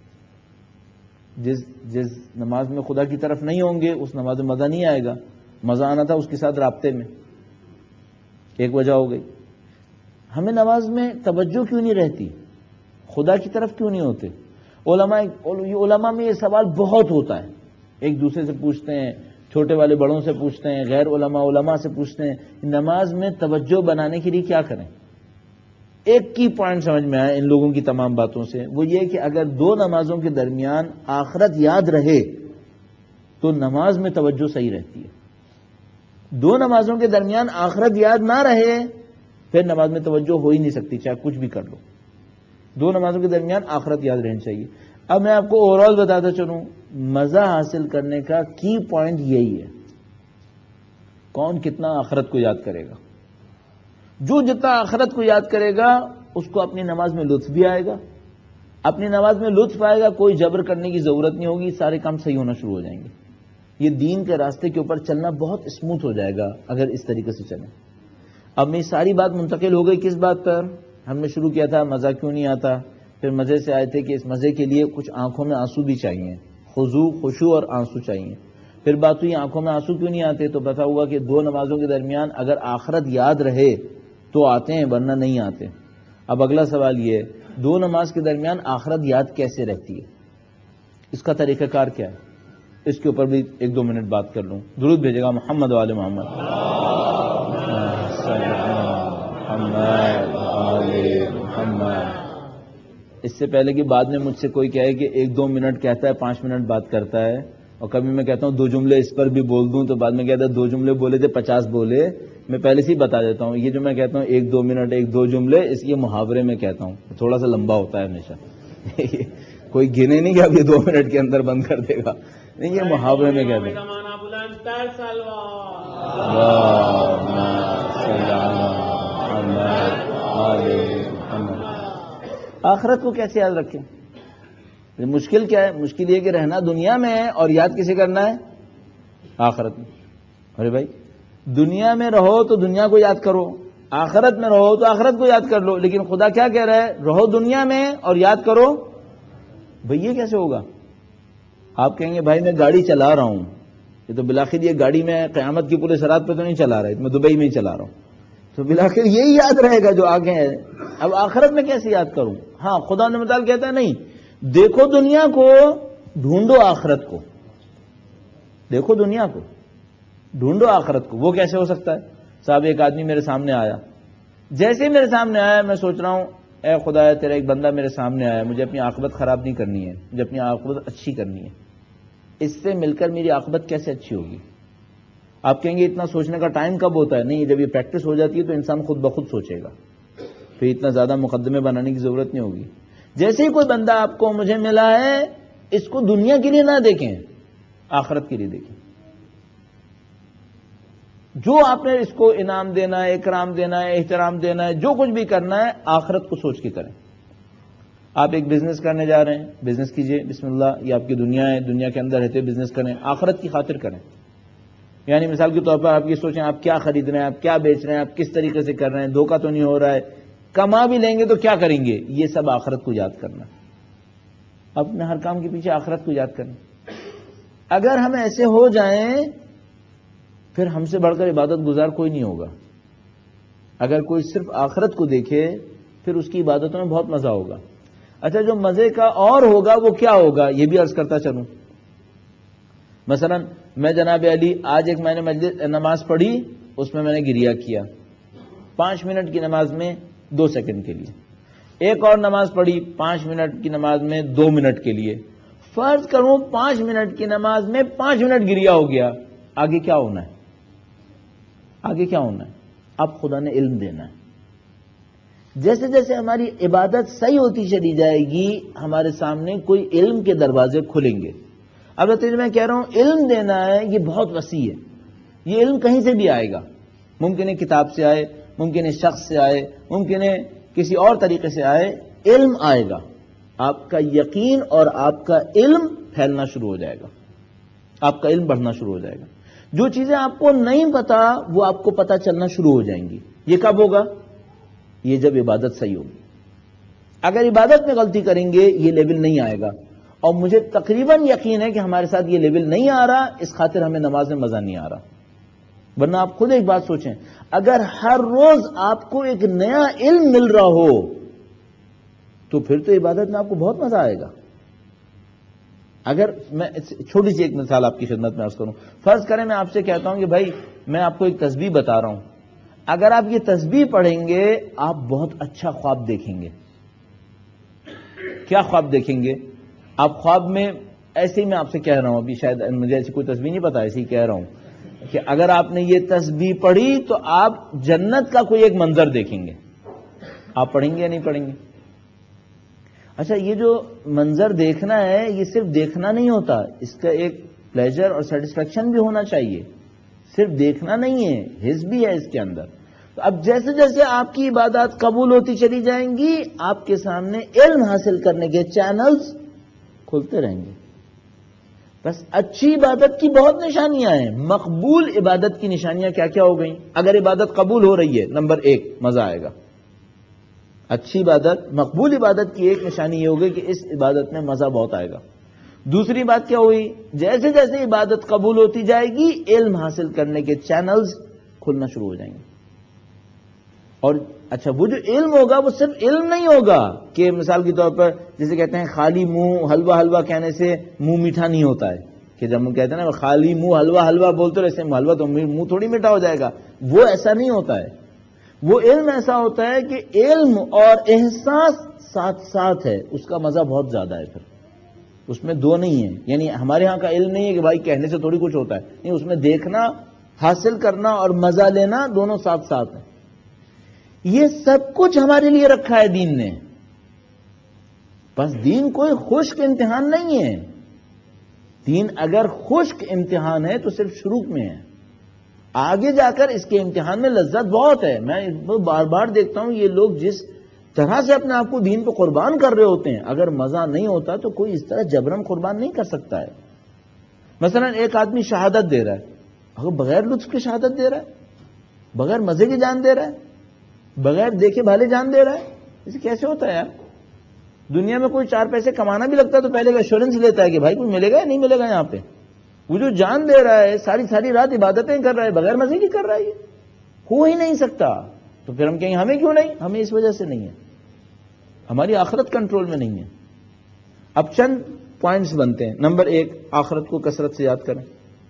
جس نماز میں خدا کی طرف نہیں ہوں گے اس نماز میں مزہ نہیں آئے گا۔ مزہ آنا تھا اس کے ساتھ رابطے میں، ایک وجہ ہو گئی۔ ہمیں نماز میں توجہ کیوں نہیں رہتی، خدا کی طرف کیوں نہیں ہوتے۔ علماء میں یہ سوال بہت ہوتا ہے، ایک دوسرے سے پوچھتے ہیں، چھوٹے والے بڑوں سے پوچھتے ہیں، غیر علماء سے پوچھتے ہیں نماز میں توجہ بنانے کے لیے کیا کریں۔ ایک کی پوائنٹ سمجھ میں آیا ان لوگوں کی تمام باتوں سے، وہ یہ کہ اگر 2 نمازوں کے درمیان آخرت یاد رہے تو نماز میں توجہ صحیح رہتی ہے۔ 2 نمازوں کے درمیان آخرت یاد نہ رہے پھر نماز میں توجہ ہو ہی نہیں سکتی، چاہے کچھ بھی کر لو۔ 2 نمازوں کے درمیان آخرت یاد رہنی چاہیے۔ اب میں آپ کو اوور آل بتاتا چلوں، مزہ حاصل کرنے کا کی پوائنٹ یہی ہے، کون کتنا آخرت کو یاد کرے گا۔ جو جتنا آخرت کو یاد کرے گا اس کو اپنی نماز میں لطف بھی آئے گا، اپنی نماز میں لطف آئے گا، کوئی جبر کرنے کی ضرورت نہیں ہوگی، سارے کام صحیح ہونا شروع ہو جائیں گے۔ یہ دین کے راستے کے اوپر چلنا بہت اسموتھ ہو جائے گا اگر اس طریقے سے چلیں۔ اب میری ساری بات منتقل ہو گئی کس بات پر؟ ہم نے شروع کیا تھا مزہ کیوں نہیں آتا، پھر مزے سے آئے تھے کہ اس مزے کے لیے کچھ آنکھوں میں آنسو بھی چاہیے، خشوع اور آنسو چاہیے۔ پھر بات ہوئی آنکھوں میں آنسو کیوں نہیں آتے، تو پتا ہوا کہ 2 نمازوں کے درمیان اگر آخرت یاد رہے تو آتے ہیں ورنہ نہیں آتے۔ اب اگلا سوال یہ ہے 2 نماز کے درمیان آخرت یاد کیسے رہتی ہے، اس کا طریقہ کار کیا ہے، اس کے اوپر بھی 1-2 منٹ بات کر لوں۔ درود بھیجے گا محمد و آل محمد۔ اس سے پہلے کہ بعد میں مجھ سے کوئی کہے کہ 1-2 منٹ کہتا ہے 5 منٹ بات کرتا ہے، اور کبھی میں کہتا ہوں 2 جملے اس پر بھی بول دوں تو بعد میں کہتا ہے 2 جملے بولے تھے 50 بولے۔ میں پہلے سے ہی بتا دیتا ہوں یہ جو میں کہتا ہوں 1-2 منٹ 1-2 جملے، اس یہ محاورے میں کہتا ہوں، تھوڑا سا لمبا ہوتا ہے ہمیشہ کوئی گنے نہیں کہ اب یہ 2 منٹ کے اندر بند کر دے گا، نہیں یہ محاورے میں کہتے ہیں۔ آخرت کو کیسے یاد رکھیں؟ مشکل کیا ہے؟ مشکل یہ کہ رہنا دنیا میں ہے اور یاد کسے کرنا ہے؟ آخرت میں۔ ارے بھائی دنیا میں رہو تو دنیا کو یاد کرو، آخرت میں رہو تو آخرت کو یاد کر لو، لیکن خدا کیا کہہ رہا ہے؟ رہو دنیا میں اور یاد کرو۔ بھئی یہ کیسے ہوگا؟ آپ کہیں گے بھائی میں گاڑی چلا رہا ہوں، یہ تو بالآخر یہ گاڑی میں قیامت کی پورے سرات پہ تو نہیں چلا رہا ہے، میں دبئی میں ہی چلا رہا ہوں، تو بالآخر یہی یاد رہے گا جو آگے ہے۔ اب آخرت میں کیسے یاد کروں؟ ہاں خدا نے متعال کہتا ہے نہیں، دیکھو دنیا کو ڈھونڈو آخرت کو، دیکھو دنیا کو ڈھونڈو آخرت کو۔ وہ کیسے ہو سکتا ہے؟ صاحب ایک آدمی میرے سامنے آیا، جیسے میرے سامنے آیا میں سوچ رہا ہوں اے خدا تیرا ایک بندہ میرے سامنے آیا، مجھے اپنی عاقبت خراب نہیں کرنی ہے، مجھے اپنی عاقبت اچھی کرنی ہے، اس سے مل کر میری عاقبت کیسے اچھی ہوگی؟ آپ کہیں گے اتنا سوچنے کا ٹائم کب ہوتا ہے؟ نہیں، جب یہ پریکٹس ہو جاتی ہے تو انسان خود بخود سوچے گا، پھر اتنا زیادہ مقدمے بنانے کی ضرورت نہیں ہوگی۔ جیسے ہی کوئی بندہ آپ کو مجھے ملا ہے، اس کو دنیا کے لیے نہ دیکھیں، آخرت کے لیے دیکھیں. جو آپ نے اس کو انعام دینا ہے، اکرام دینا ہے، احترام دینا ہے، جو کچھ بھی کرنا ہے، آخرت کو سوچ کے کریں. آپ ایک بزنس کرنے جا رہے ہیں، بزنس کیجئے، بسم اللہ، یہ آپ کی دنیا ہے، دنیا کے اندر رہتے بزنس کریں، آخرت کی خاطر کریں. یعنی مثال کے طور پر آپ یہ سوچیں آپ کیا خرید رہے ہیں، آپ کیا بیچ رہے ہیں، آپ کس طریقے سے کر رہے ہیں، دھوکہ تو نہیں ہو رہا ہے، کما بھی لیں گے تو کیا کریں گے، یہ سب آخرت کو یاد کرنا. اپنے ہر کام کے پیچھے آخرت کو یاد کرنا. اگر ہم ایسے ہو جائیں پھر ہم سے بڑھ کر عبادت گزار کوئی نہیں ہوگا. اگر کوئی صرف آخرت کو دیکھے پھر اس کی عبادتوں میں بہت مزہ ہوگا. اچھا، جو مزے کا اور ہوگا وہ کیا ہوگا یہ بھی عرض کرتا چلوں. مثلا میں جناب علی آج ایک میں نے نماز پڑھی، اس میں نے گریہ کیا 5 منٹ کی نماز میں 2 سیکنڈ کے لیے. ایک اور نماز پڑھی 5 منٹ کی نماز میں 2 منٹ کے لیے. فرض کروں 5 منٹ کی نماز میں 5 منٹ گریہ ہو گیا. آگے کیا ہونا ہے؟ آگے کیا ہونا ہے؟ اب خدا نے علم دینا ہے. جیسے جیسے ہماری عبادت صحیح ہوتی چلی جائے گی ہمارے سامنے کوئی علم کے دروازے کھلیں گے. اب میں کہہ رہا ہوں علم دینا ہے یہ بہت وسیع ہے. یہ علم کہیں سے بھی آئے گا. ممکن ہے کتاب سے آئے، ممکن ہے شخص سے آئے، ممکن ہے کسی اور طریقے سے آئے. علم آئے گا، آپ کا یقین اور آپ کا علم پھیلنا شروع ہو جائے گا، آپ کا علم بڑھنا شروع ہو جائے گا. جو چیزیں آپ کو نہیں پتا وہ آپ کو پتا چلنا شروع ہو جائیں گی. یہ کب ہوگا؟ یہ جب عبادت صحیح ہوگی. اگر عبادت میں غلطی کریں گے یہ لیول نہیں آئے گا. اور مجھے تقریباً یقین ہے کہ ہمارے ساتھ یہ لیول نہیں آ رہا، اس خاطر ہمیں نماز میں مزہ نہیں آ رہا. ورنہ آپ خود ایک بات سوچیں، اگر ہر روز آپ کو ایک نیا علم مل رہا ہو تو پھر تو عبادت میں آپ کو بہت مزہ آئے گا. اگر میں چھوٹی سی ایک مثال آپ کی خدمت میں عرض کروں. فرض کریں میں آپ سے کہتا ہوں کہ بھائی میں آپ کو ایک تسبیح بتا رہا ہوں، اگر آپ یہ تسبیح پڑھیں گے آپ بہت اچھا خواب دیکھیں گے. کیا خواب دیکھیں گے؟ آپ خواب میں ایسے ہی میں آپ سے کہہ رہا ہوں، ابھی شاید مجھے ایسی کوئی تسبیح نہیں پتا، ایسے ہی کہہ رہا ہوں کہ اگر آپ نے یہ تسبیح پڑھی تو آپ جنت کا کوئی ایک منظر دیکھیں گے. آپ پڑھیں گے یا نہیں پڑھیں گے؟ اچھا، یہ جو منظر دیکھنا ہے یہ صرف دیکھنا نہیں ہوتا، اس کا ایک پلیجر اور سیٹسفیکشن بھی ہونا چاہیے. صرف دیکھنا نہیں ہے، حس بھی ہے اس کے اندر. تو اب جیسے جیسے آپ کی عبادات قبول ہوتی چلی جائیں گی آپ کے سامنے علم حاصل کرنے کے چینلز کھلتے رہیں گے. بس اچھی عبادت کی بہت نشانیاں ہیں. مقبول عبادت کی نشانیاں کیا کیا ہو گئیں؟ اگر عبادت قبول ہو رہی ہے، نمبر 1 مزہ آئے گا. اچھی عبادت، مقبول عبادت کی ایک نشانی یہ ہوگی کہ اس عبادت میں مزہ بہت آئے گا. دوسری بات کیا ہوئی؟ جیسے جیسے عبادت قبول ہوتی جائے گی علم حاصل کرنے کے چینلز کھلنا شروع ہو جائیں گے. اور اچھا، وہ جو علم ہوگا وہ صرف علم نہیں ہوگا کہ مثال کے طور پر جسے کہتے ہیں خالی منہ حلوہ حلوہ کہنے سے منہ میٹھا نہیں ہوتا ہے، کہ جب ہم کہتے ہیں نا خالی منہ حلوہ حلوہ بولتے رہے حلوہ تو منہ تھوڑی میٹھا ہو جائے گا. وہ ایسا نہیں ہوتا ہے. وہ علم ایسا ہوتا ہے کہ علم اور احساس ساتھ ساتھ ہے، اس کا مزہ بہت زیادہ ہے. پھر اس میں دو نہیں ہے. یعنی ہمارے ہاں کا علم نہیں ہے کہ بھائی کہنے سے تھوڑی کچھ ہوتا ہے، نہیں، اس میں دیکھنا، حاصل کرنا اور مزہ لینا دونوں ساتھ ساتھ ہیں. یہ سب کچھ ہمارے لیے رکھا ہے دین نے. بس دین کوئی خشک امتحان نہیں ہے. دین اگر خشک امتحان ہے تو صرف شروع میں ہے، آگے جا کر اس کے امتحان میں لذت بہت ہے. میں بار بار دیکھتا ہوں یہ لوگ جس طرح سے اپنے آپ کو دین پہ قربان کر رہے ہوتے ہیں، اگر مزہ نہیں ہوتا تو کوئی اس طرح جبرن قربان نہیں کر سکتا ہے. مثلا ایک آدمی شہادت دے رہا ہے، اگر بغیر لطف کے شہادت دے رہا ہے، بغیر مزے کی جان دے رہا ہے، بغیر دیکھے بھالے جان دے رہا ہے، اسے کیسے ہوتا ہے یار؟ دنیا میں کوئی 4 پیسے کمانا بھی لگتا ہے تو پہلے ایشورنس لیتا ہے کہ بھائی کوئی ملے گا یا نہیں ملے گا. یہاں پہ وہ جو جان دے رہا ہے، ساری ساری رات عبادتیں کر رہا ہے، بغیر مزے کی کر رہا ہے، یہ ہو ہی نہیں سکتا. تو پھر ہم کہیں گے ہمیں کیوں نہیں؟ ہمیں اس وجہ سے نہیں ہے، ہماری آخرت کنٹرول میں نہیں ہے. اب چند پوائنٹس بنتے ہیں. نمبر 1، آخرت کو کثرت سے یاد کریں.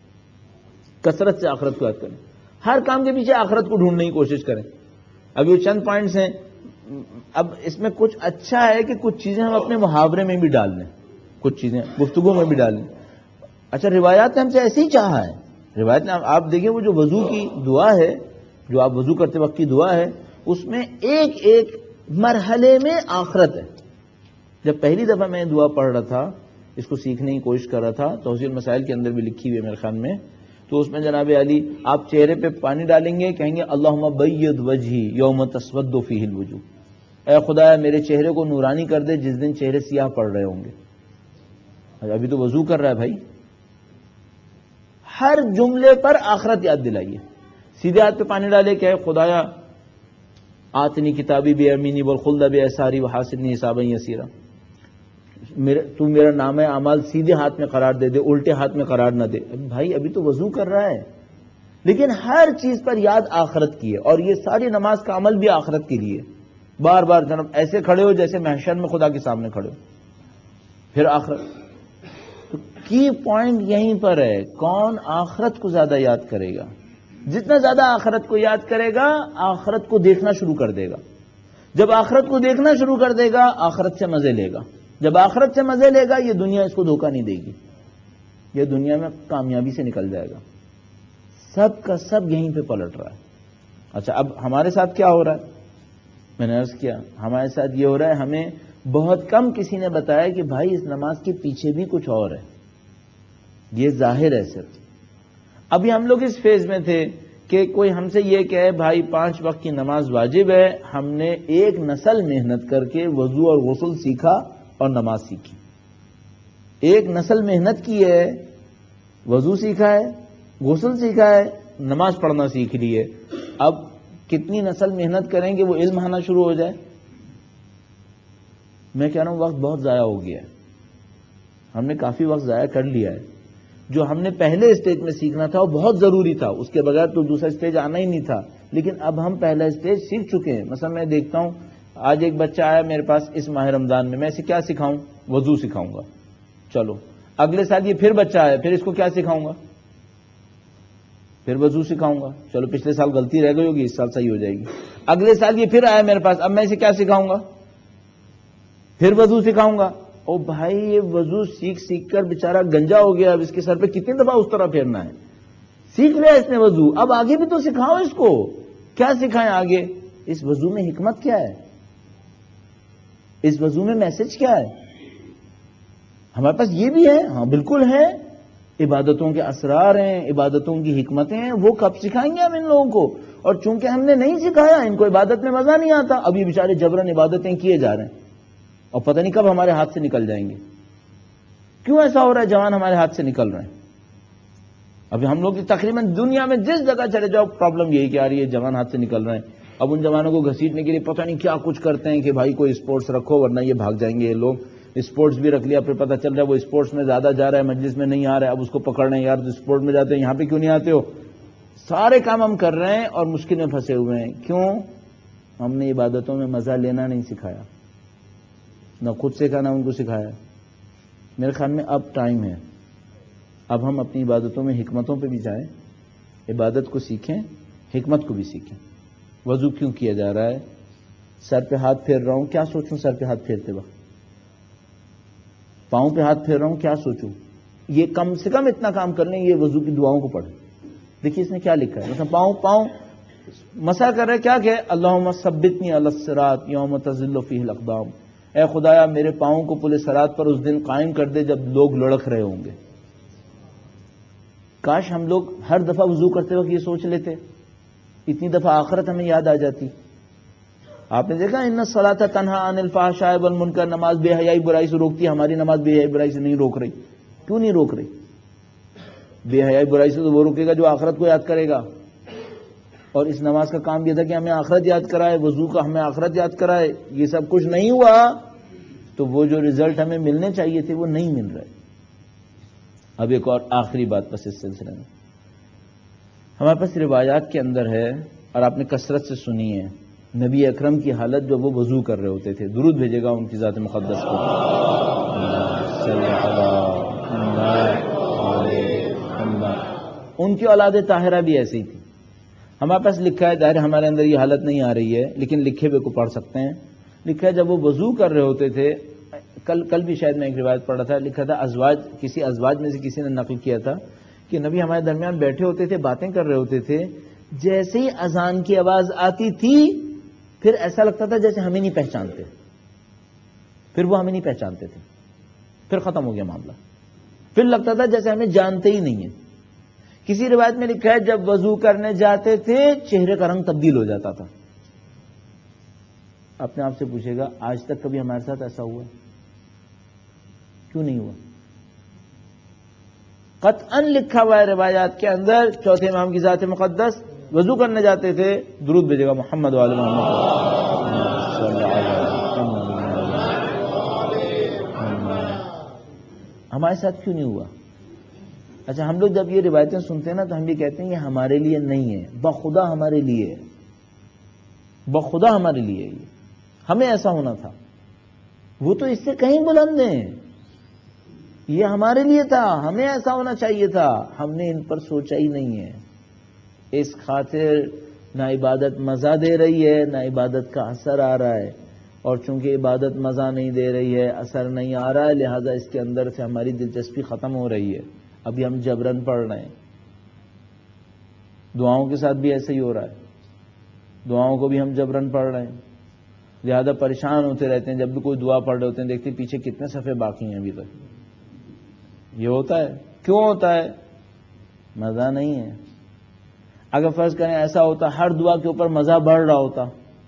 کثرت سے آخرت کو یاد کریں. ہر کام کے پیچھے آخرت کو ڈھونڈنے کی کوشش کریں. اب یہ چند پوائنٹس ہیں. اب اس میں کچھ اچھا ہے کہ کچھ چیزیں ہم اپنے محاورے میں بھی ڈال لیں، کچھ چیزیں گفتگو میں بھی ڈال لیں. اچھا، روایات نے ہم سے ایسے ہی چاہا ہے. روایت نے آپ دیکھیں وہ جو وضو کی دعا ہے، جو آپ وضو کرتے وقت کی دعا ہے، اس میں ایک ایک مرحلے میں آخرت ہے. جب پہلی دفعہ میں دعا پڑھ رہا تھا، اس کو سیکھنے کی کوشش کر رہا تھا، توضیح المسائل کے اندر بھی لکھی ہوئی ہے میرے خیال میں، تو اس میں جناب علی آپ چہرے پہ پانی ڈالیں گے، کہیں گے اللہم بید وجہی یوم تسود فیہ الوجوہ، اے خدایا میرے چہرے کو نورانی کر دے جس دن چہرے سیاہ پڑ رہے ہوں گے. ابھی تو وضو کر رہا ہے بھائی. ہر جملے پر آخرت یاد دلائیے. سیدھے ہاتھ پہ پانی ڈالے کہ اے خدایا آتنی کتابی بیمینی والخلد بیساری وحاسبنی حسابا یسیرا، تو میرا نام اعمال سیدھے ہاتھ میں قرار دے دے، الٹے ہاتھ میں قرار نہ دے. بھائی ابھی تو وضو کر رہا ہے، لیکن ہر چیز پر یاد آخرت کی ہے. اور یہ ساری نماز کا عمل بھی آخرت کے لیے. بار بار جناب ایسے کھڑے ہو جیسے محشر میں خدا کے سامنے کھڑے ہو، پھر آخرت. تو کی پوائنٹ یہیں پر ہے، کون آخرت کو زیادہ یاد کرے گا. جتنا زیادہ آخرت کو یاد کرے گا آخرت کو دیکھنا شروع کر دے گا. جب آخرت کو دیکھنا شروع کر دے گا آخرت سے مزے لے گا. جب آخرت سے مزے لے گا یہ دنیا اس کو دھوکہ نہیں دے گی، یہ دنیا میں کامیابی سے نکل جائے گا. سب کا سب یہیں پہ پلٹ رہا ہے. اچھا اب ہمارے ساتھ کیا ہو رہا ہے؟ میں نے عرض کیا ہمارے ساتھ یہ ہو رہا ہے، ہمیں بہت کم کسی نے بتایا کہ بھائی اس نماز کے پیچھے بھی کچھ اور ہے. یہ ظاہر ہے صرف. ابھی ہم لوگ اس فیز میں تھے کہ کوئی ہم سے یہ کہے بھائی 5 وقت کی نماز واجب ہے، ہم نے ایک نسل محنت کر کے وضو اور غسل سیکھا اور نماز سیکھی. ایک نسل محنت کی ہے، وضو سیکھا ہے، غسل سیکھا ہے، نماز پڑھنا سیکھ لی ہے. اب کتنی نسل محنت کریں گے وہ علم آنا شروع ہو جائے؟ میں کہہ رہا ہوں وقت بہت ضائع ہو گیا ہے. ہم نے کافی وقت ضائع کر لیا ہے. جو ہم نے پہلے اسٹیج میں سیکھنا تھا وہ بہت ضروری تھا، اس کے بغیر تو دوسرا اسٹیج آنا ہی نہیں تھا. لیکن اب ہم پہلا اسٹیج سیکھ چکے ہیں. مثلا میں دیکھتا ہوں آج ایک بچہ آیا میرے پاس اس ماہ رمضان میں اسے کیا سکھاؤں؟ وضو سکھاؤں گا. چلو اگلے سال یہ پھر بچہ آیا، پھر اس کو کیا سکھاؤں گا؟ پھر وضو سکھاؤں گا. چلو پچھلے سال غلطی رہ گئی ہوگی، اس سال صحیح ہو جائے گی. اگلے سال یہ پھر آیا میرے پاس، اب میں اسے کیا سکھاؤں گا؟ پھر وضو سکھاؤں گا. او بھائی یہ وضو سیکھ سیکھ کر بیچارہ گنجا ہو گیا، اب اس کے سر پہ کتنی دفعہ اس طرح پھیرنا ہے؟ سیکھ لیا اس نے وضو، اب آگے بھی تو سکھاؤ اس کو. کیا سکھائیں آگے؟ اس وضو میں حکمت کیا ہے؟ اس وضو میں میسج کیا ہے؟ ہمارے پاس یہ بھی ہے، ہاں بالکل ہے. عبادتوں کے اسرار ہیں، عبادتوں کی حکمتیں ہیں، وہ کب سکھائیں گے ہم ان لوگوں کو؟ اور چونکہ ہم نے نہیں سکھایا، ان کو عبادت میں مزہ نہیں آتا. اب یہ بیچارے جبرن عبادتیں کیے جا رہے ہیں اور پتہ نہیں کب ہمارے ہاتھ سے نکل جائیں گے. کیوں ایسا ہو رہا ہے؟ جوان ہمارے ہاتھ سے نکل رہے ہیں. ابھی ہم لوگ تقریباً دنیا میں جس جگہ چلے جاؤ پرابلم یہی کہ آ رہی ہے، جوان ہاتھ سے نکل رہے ہیں. اب ان جوانوں کو گھسیٹنے کے لیے پتہ نہیں کیا کچھ کرتے ہیں کہ بھائی کوئی اسپورٹس رکھو ورنہ یہ بھاگ جائیں گے. یہ لوگ اسپورٹس بھی رکھ لیا، پھر پتہ چل رہا ہے وہ اسپورٹس میں زیادہ جا رہا ہے، مجلس میں نہیں آ رہا ہے. اب اس کو پکڑ رہے ہیں، یار اسپورٹ میں جاتے ہیں یہاں پہ کیوں نہیں آتے ہو؟ سارے کام ہم کر رہے ہیں اور مشکل میں پھنسے ہوئے ہیں. کیوں؟ ہم نے عبادتوں میں مزہ لینا نہیں سکھایا، نہ خود سیکھا نہ ان کو سکھایا. میرے خیال میں اب ٹائم ہے، اب ہم اپنی عبادتوں میں حکمتوں پہ بھی جائیں، عبادت کو سیکھیں، حکمت کو بھی سیکھیں. وضو کیوں کیا جا رہا ہے؟ سر پہ ہاتھ پھیر رہا ہوں، کیا سوچوں سر پہ ہاتھ پھیرتے وقت؟ پاؤں پہ ہاتھ پھیر رہا ہوں، کیا سوچوں؟ یہ کم سے کم اتنا کام کر لیں، یہ وضو کی دعاؤں کو پڑھیں. دیکھیے اس نے کیا لکھا ہے. مثلا پاؤں مسح کر رہے، کیا کہ اللہم ثبتنی علی الصراط یوم تزل فیہ الاقدام، اے خدایا میرے پاؤں کو پل صراط پر اس دن قائم کر دے جب لوگ لڑک رہے ہوں گے. کاش ہم لوگ ہر دفعہ وضو کرتے وقت یہ سوچ لیتے، اتنی دفعہ آخرت ہمیں یاد آ جاتی. آپ نے دیکھا ان الصلاۃ تنہی عن الفحشاء والمنکر، نماز بے حیائی برائی سے روکتی ہے. ہماری نماز بے حیائی برائی سے نہیں روک رہی. کیوں نہیں روک رہی؟ بے حیائی برائی سے تو وہ روکے گا جو آخرت کو یاد کرے گا. اور اس نماز کا کام یہ تھا کہ ہمیں آخرت یاد کرائے، وضو کا ہمیں آخرت یاد کرائے. یہ سب کچھ نہیں ہوا تو وہ جو رزلٹ ہمیں ملنے چاہیے تھے وہ نہیں مل رہے. اب ایک اور آخری بات بس اس سلسلے میں، ہمارے پاس روایات کے اندر ہے اور آپ نے کثرت سے سنی ہے، نبی اکرم کی حالت جو وہ وضو کر رہے ہوتے تھے. درود بھیجے گا ان کی ذات مقدس کو. ان کی اولاد طاہرہ بھی ایسی تھی. ہمارے پاس لکھا ہے، ظاہر ہمارے اندر یہ حالت نہیں آ رہی ہے لیکن لکھے ہوئے کو پڑھ سکتے ہیں. لکھا ہے جب وہ وضو کر رہے ہوتے تھے، کل بھی شاید میں ایک روایت پڑھ رہا تھا، لکھا تھا کسی ازواج میں سے کسی نے نقل کیا تھا کہ نبی ہمارے درمیان بیٹھے ہوتے تھے، باتیں کر رہے ہوتے تھے، جیسے ہی اذان کی آواز آتی تھی پھر ایسا لگتا تھا جیسے ہمیں نہیں پہچانتے. پھر وہ ہمیں نہیں پہچانتے تھے، پھر ختم ہو گیا معاملہ، پھر لگتا تھا جیسے ہمیں جانتے ہی نہیں ہیں. کسی روایت میں لکھا ہے جب وضو کرنے جاتے تھے چہرے کا رنگ تبدیل ہو جاتا تھا. اپنے آپ سے پوچھے گا آج تک کبھی ہمارے ساتھ ایسا ہوا؟ کیوں نہیں ہوا؟ قطعاً لکھا ہوا ہے روایات کے اندر، چوتھے امام کی ذات مقدس وضو کرنے جاتے تھے، درود بھیجے گا محمد وعلی محمد صلی اللہ علیہ وسلم. ہمارے ساتھ کیوں نہیں ہوا؟ اچھا ہم لوگ جب یہ روایتیں سنتے ہیں نا تو ہم یہ کہتے ہیں یہ ہمارے لیے نہیں ہے، بخدا ہمارے لیے ہے، بخدا ہمارے لیے ہے، ہمیں ایسا ہونا تھا. وہ تو اس سے کہیں بلند ہیں، یہ ہمارے لیے تھا، ہمیں ایسا ہونا چاہیے تھا، ہم نے ان پر سوچا ہی نہیں ہے. اس خاطر نہ عبادت مزہ دے رہی ہے نہ عبادت کا اثر آ رہا ہے، اور چونکہ عبادت مزہ نہیں دے رہی ہے، اثر نہیں آ رہا ہے، لہذا اس کے اندر سے ہماری دلچسپی ختم ہو رہی ہے. ابھی ہم جبرن پڑھ رہے ہیں. دعاؤں کے ساتھ بھی ایسے ہی ہو رہا ہے، دعاؤں کو بھی ہم جبرن پڑھ رہے ہیں، زیادہ پریشان ہوتے رہتے ہیں. جب بھی کوئی دعا پڑھ رہے ہوتے ہیں دیکھتے ہیں پیچھے کتنے صفحے باقی ہیں ابھی تک. یہ ہوتا ہے. کیوں ہوتا ہے؟ مزہ نہیں ہے. اگر فرض کریں ایسا ہوتا ہر دعا کے اوپر مزہ بڑھ رہا ہوتا،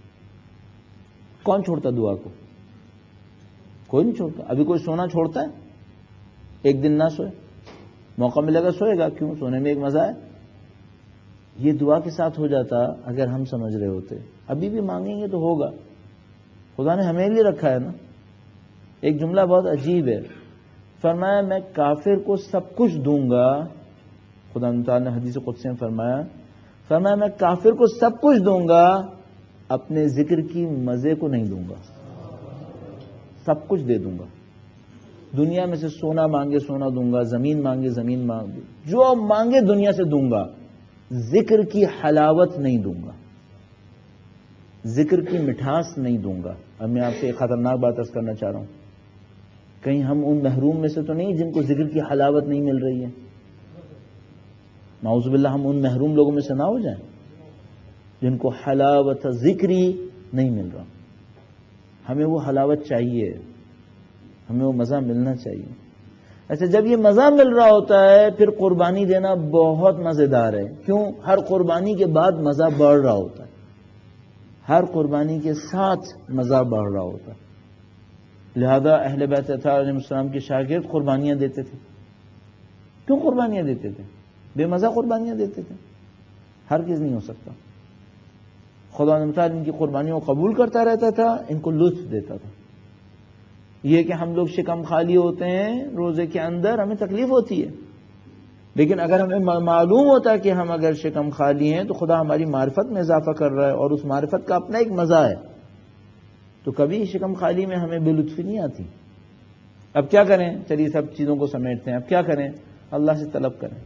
کون چھوڑتا دعا کو؟ کوئی نہیں چھوڑتا. ابھی کوئی سونا چھوڑتا ہے؟ ایک دن نہ سوئے، موقع ملے گا سوئے گا. کیوں؟ سونے میں ایک مزہ ہے. یہ دعا کے ساتھ ہو جاتا اگر ہم سمجھ رہے ہوتے. ابھی بھی مانگیں گے تو ہوگا، خدا نے ہمیں لیے رکھا ہے نا. ایک جملہ بہت عجیب ہے، فرمایا میں کافر کو سب کچھ دوں گا. خدا تعالیٰ نے حدیث قدسی میں فرمایا میں کافر کو سب کچھ دوں گا، اپنے ذکر کی مزے کو نہیں دوں گا. سب کچھ دے دوں گا. دنیا میں سے سونا مانگے سونا دوں گا، زمین مانگے زمین مانگے، جو مانگے دنیا سے دوں گا، ذکر کی حلاوت نہیں دوں گا، ذکر کی مٹھاس نہیں دوں گا. اب میں آپ سے ایک خطرناک بات عرض کرنا چاہ رہا ہوں، کہیں ہم ان محروم میں سے تو نہیں جن کو ذکر کی حلاوت نہیں مل رہی ہے؟ نعوذ باللہ ہم ان محروم لوگوں میں سے نہ ہو جائیں جن کو حلاوت ذکری نہیں مل رہا. ہمیں وہ حلاوت چاہیے، ہمیں وہ مزہ ملنا چاہیے. اچھا جب یہ مزہ مل رہا ہوتا ہے پھر قربانی دینا بہت مزیدار ہے. کیوں؟ ہر قربانی کے بعد مزہ بڑھ رہا ہوتا ہے، ہر قربانی کے ساتھ مزہ بڑھ رہا ہوتا ہے. لہذا اہل بیت اطہار علیہ السلام کے شاگرد قربانیاں دیتے تھے. کیوں قربانیاں دیتے تھے؟ بے مزہ قربانیاں دیتے تھے؟ ہرگز نہیں ہو سکتا. خدا تعالیٰ ان کی قربانیوں کو قبول کرتا رہتا تھا، ان کو لطف دیتا تھا. یہ کہ ہم لوگ شکم خالی ہوتے ہیں روزے کے اندر، ہمیں تکلیف ہوتی ہے، لیکن اگر ہمیں معلوم ہوتا ہے کہ ہم اگر شکم خالی ہیں تو خدا ہماری معرفت میں اضافہ کر رہا ہے اور اس معرفت کا اپنا ایک مزہ ہے، تو کبھی شکم خالی میں ہمیں بے لطفی نہیں آتی. اب کیا کریں؟ چلیے سب چیزوں کو سمیٹتے ہیں. اب کیا کریں؟ اللہ سے طلب کریں.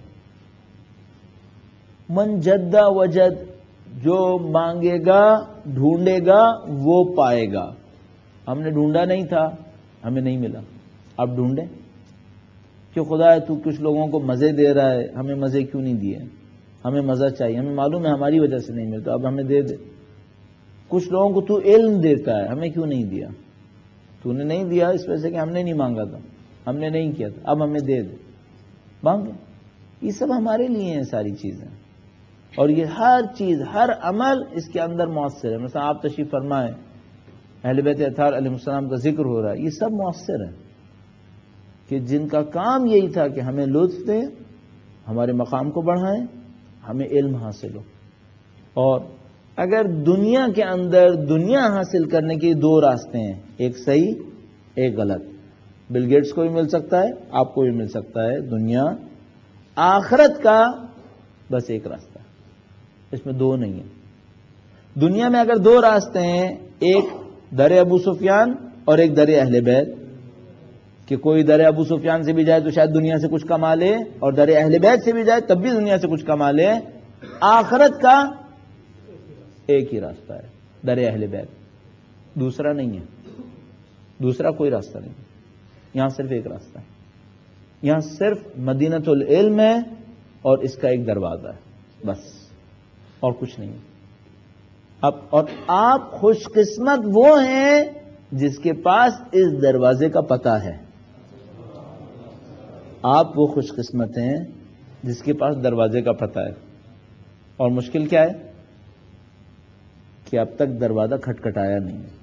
من جد وجد، جو مانگے گا ڈھونڈے گا وہ پائے گا. ہم نے ڈھونڈا نہیں تھا، ہمیں نہیں ملا، اب ڈھونڈیں کہ خدا ہے تو کچھ لوگوں کو مزے دے رہا ہے، ہمیں مزے کیوں نہیں دیے؟ ہمیں مزہ چاہیے، ہمیں معلوم ہے ہماری وجہ سے نہیں ملتا، اب ہمیں دے دے. کچھ لوگوں کو تو علم دیتا ہے، ہمیں کیوں نہیں دیا؟ تو نے نہیں دیا اس وجہ سے کہ ہم نے نہیں مانگا تھا، ہم نے نہیں کیا تھا، اب ہمیں دے دے. مانگیں. یہ سب ہمارے لیے ہیں ساری چیزیں، اور یہ ہر چیز ہر عمل اس کے اندر مؤثر ہے. مثلا آپ تشریف فرمائیں، اہل بیت اطہار علیہ السلام کا ذکر ہو رہا ہے، یہ سب مؤثر ہے کہ جن کا کام یہی تھا کہ ہمیں لطف دیں، ہمارے مقام کو بڑھائیں، ہمیں علم حاصل ہو. اور اگر دنیا کے اندر دنیا حاصل کرنے کے دو راستے ہیں، ایک صحیح ایک غلط. بل گیٹس کو بھی مل سکتا ہے، آپ کو بھی مل سکتا ہے دنیا. آخرت کا بس ایک راستہ ہے، اس میں دو نہیں ہے. دنیا میں اگر دو راستے ہیں، ایک در ابو سفیان اور ایک در اہل بیت، کہ کوئی در ابو سفیان سے بھی جائے تو شاید دنیا سے کچھ کما لے، اور در اہل بیت سے بھی جائے تب بھی دنیا سے کچھ کما لے. آخرت کا ایک ہی راستہ ہے، در اہل بیت، دوسرا نہیں ہے، دوسرا کوئی راستہ نہیں. یہاں صرف ایک راستہ ہے، یہاں صرف مدینۃ العلم ہے اور اس کا ایک دروازہ ہے، بس اور کچھ نہیں. اب اور آپ خوش قسمت وہ ہیں جس کے پاس اس دروازے کا پتہ ہے. آپ وہ خوش قسمت ہیں جس کے پاس دروازے کا پتہ ہے. اور مشکل کیا ہے کہ اب تک دروازہ کھٹکھٹایا نہیں ہے.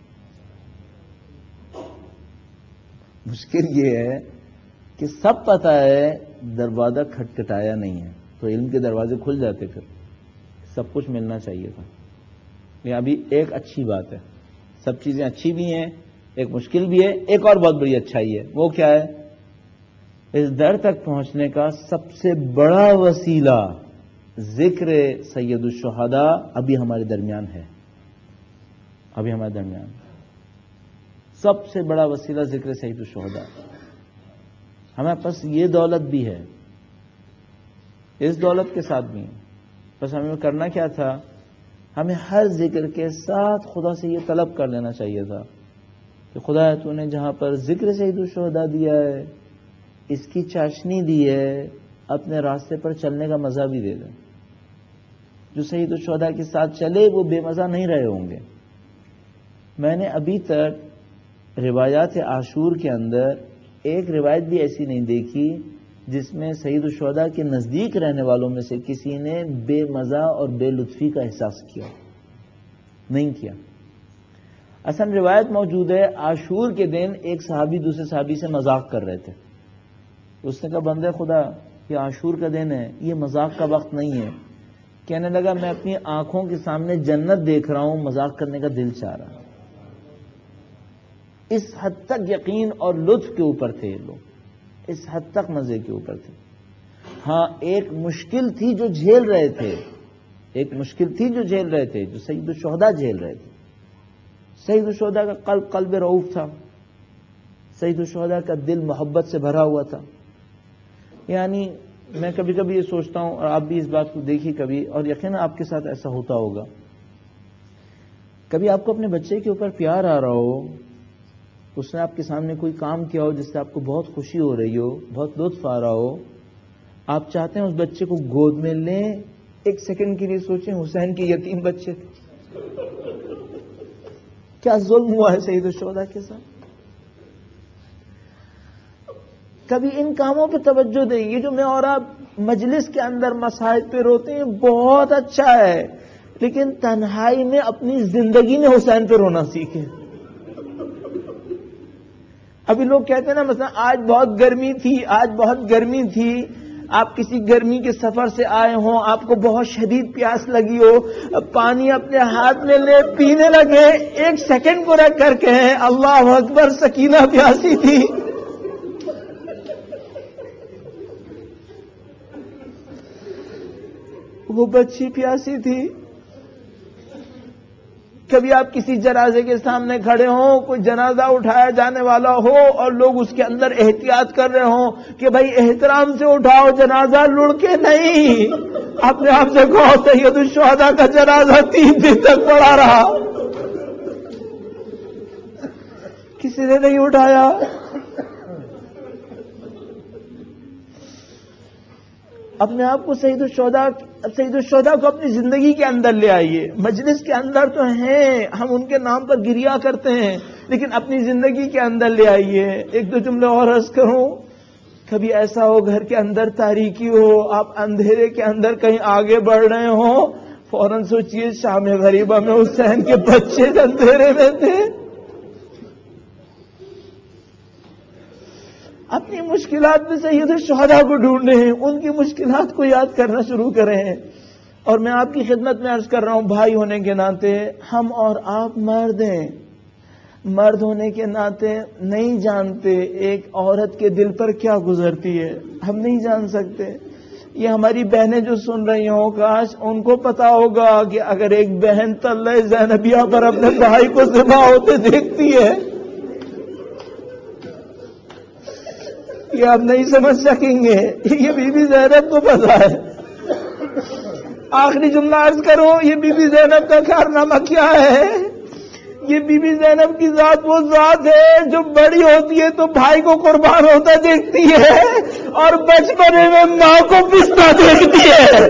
مشکل یہ ہے کہ سب پتہ ہے دروازہ کھٹکھٹایا نہیں ہے. تو علم کے دروازے کھل جاتے، پھر سب کچھ ملنا چاہیے تھا. یہ ابھی ایک اچھی بات ہے، سب چیزیں اچھی بھی ہیں، ایک مشکل بھی ہے. ایک اور بہت بڑی اچھائی ہے، وہ کیا ہے؟ اس در تک پہنچنے کا سب سے بڑا وسیلہ ذکر سید الشہداء ابھی ہمارے درمیان ہے. ابھی ہمارے درمیان سب سے بڑا وسیلہ ذکر سید الشہداء. ہمارے پاس یہ دولت بھی ہے، اس دولت کے ساتھ بھی. بس ہمیں کرنا کیا تھا؟ ہمیں ہر ذکر کے ساتھ خدا سے یہ طلب کر لینا چاہیے تھا کہ خدا تو نے جہاں پر ذکر سید الشہداء دیا ہے، اس کی چاشنی دی ہے، اپنے راستے پر چلنے کا مزہ بھی دے دیں. جو سید الشہداء کے ساتھ چلے وہ بے مزہ نہیں رہے ہوں گے. میں نے ابھی تک روایات عاشور کے اندر ایک روایت بھی ایسی نہیں دیکھی جس میں سید الشہداء کے نزدیک رہنے والوں میں سے کسی نے بے مزہ اور بے لطفی کا احساس کیا. نہیں کیا. اصل روایت موجود ہے، عاشور کے دن ایک صحابی دوسرے صحابی سے مذاق کر رہے تھے. اس نے کہا بندے خدا، یہ عاشور کا دن ہے، یہ مذاق کا وقت نہیں ہے. کہنے لگا میں اپنی آنکھوں کے سامنے جنت دیکھ رہا ہوں، مذاق کرنے کا دل چاہ رہا. اس حد تک یقین اور لطف کے اوپر تھے یہ لوگ، اس حد تک مزے کے اوپر تھے. ہاں ایک مشکل تھی جو جھیل رہے تھے، ایک مشکل تھی جو جھیل رہے تھے، جو سید الشہداء جھیل رہے تھے. سید الشہداء کا قلب قلب رؤوف تھا. سید الشہداء کا دل محبت سے بھرا ہوا تھا. یعنی میں کبھی کبھی یہ سوچتا ہوں، اور آپ بھی اس بات کو دیکھیے کبھی، اور یقیناً آپ کے ساتھ ایسا ہوتا ہوگا. کبھی آپ کو اپنے بچے کے اوپر پیار آ رہا ہو، اس نے آپ کے سامنے کوئی کام کیا ہو جس سے آپ کو بہت خوشی ہو رہی ہو، بہت لطف آ رہا ہو، آپ چاہتے ہیں اس بچے کو گود میں لیں. ایک سیکنڈ کے لیے سوچیں، حسین کے یتیم بچے تھے، کیا ظلم ہوا ہے سید الشہداء کے ساتھ. کبھی ان کاموں پہ توجہ دیں. یہ جو میں اور آپ مجلس کے اندر مسائل پہ روتے ہیں بہت اچھا ہے، لیکن تنہائی میں اپنی زندگی میں حسین پہ رونا سیکھیں. ابھی لوگ کہتے ہیں نا، مثلا آج بہت گرمی تھی، آج بہت گرمی تھی. آپ کسی گرمی کے سفر سے آئے ہوں، آپ کو بہت شدید پیاس لگی ہو، پانی اپنے ہاتھ میں لے پینے لگے، ایک سیکنڈ کو رکھ کر کہیں اللہ اکبر، سکینہ پیاسی تھی. وہ بچی پیاسی تھی. کبھی آپ کسی جنازے کے سامنے کھڑے ہوں، کوئی جنازہ اٹھایا جانے والا ہو اور لوگ اس کے اندر احتیاط کر رہے ہوں کہ بھائی احترام سے اٹھاؤ، جنازہ لڑکے نہیں. اپنے آپ سے کہو سید الشہداء کا جنازہ 3 دن تک پڑا رہا، کسی نے نہیں اٹھایا. اپنے آپ کو سید الشہداء کو اپنی زندگی کے اندر لے آئیے. مجلس کے اندر تو ہیں، ہم ان کے نام پر گریا کرتے ہیں، لیکن اپنی زندگی کے اندر لے آئیے. ایک دو جملے اور عرض کروں. کبھی ایسا ہو گھر کے اندر تاریکی ہو، آپ اندھیرے کے اندر کہیں آگے بڑھ رہے ہوں، فوراً سوچئے شام غریبہ میں حسین کے بچے اندھیرے میں تھے. اپنی مشکلات میں سید الشہداء کو ڈھونڈیں، ان کی مشکلات کو یاد کرنا شروع کریں. اور میں آپ کی خدمت میں عرض کر رہا ہوں، بھائی ہونے کے ناطے ہم اور آپ مرد ہیں، مرد ہونے کے ناطے نہیں جانتے ایک عورت کے دل پر کیا گزرتی ہے، ہم نہیں جان سکتے. یہ ہماری بہنیں جو سن رہی ہوں، کاش ان کو پتا ہوگا کہ اگر ایک بہن طلعہ زینبیہ پر اپنے بھائی کو ذبح ہوتے دیکھتی ہے، یہ آپ نہیں سمجھ سکیں گے. یہ بی بی زینب کو پتا ہے. آخری جملہ عرض کروں، یہ بی بی زینب کا کارنامہ کیا ہے؟ یہ بی بی زینب کی ذات وہ ذات ہے جو بڑی ہوتی ہے تو بھائی کو قربان ہوتا دیکھتی ہے اور بچپنے میں ماں کو پستا دیکھتی ہے.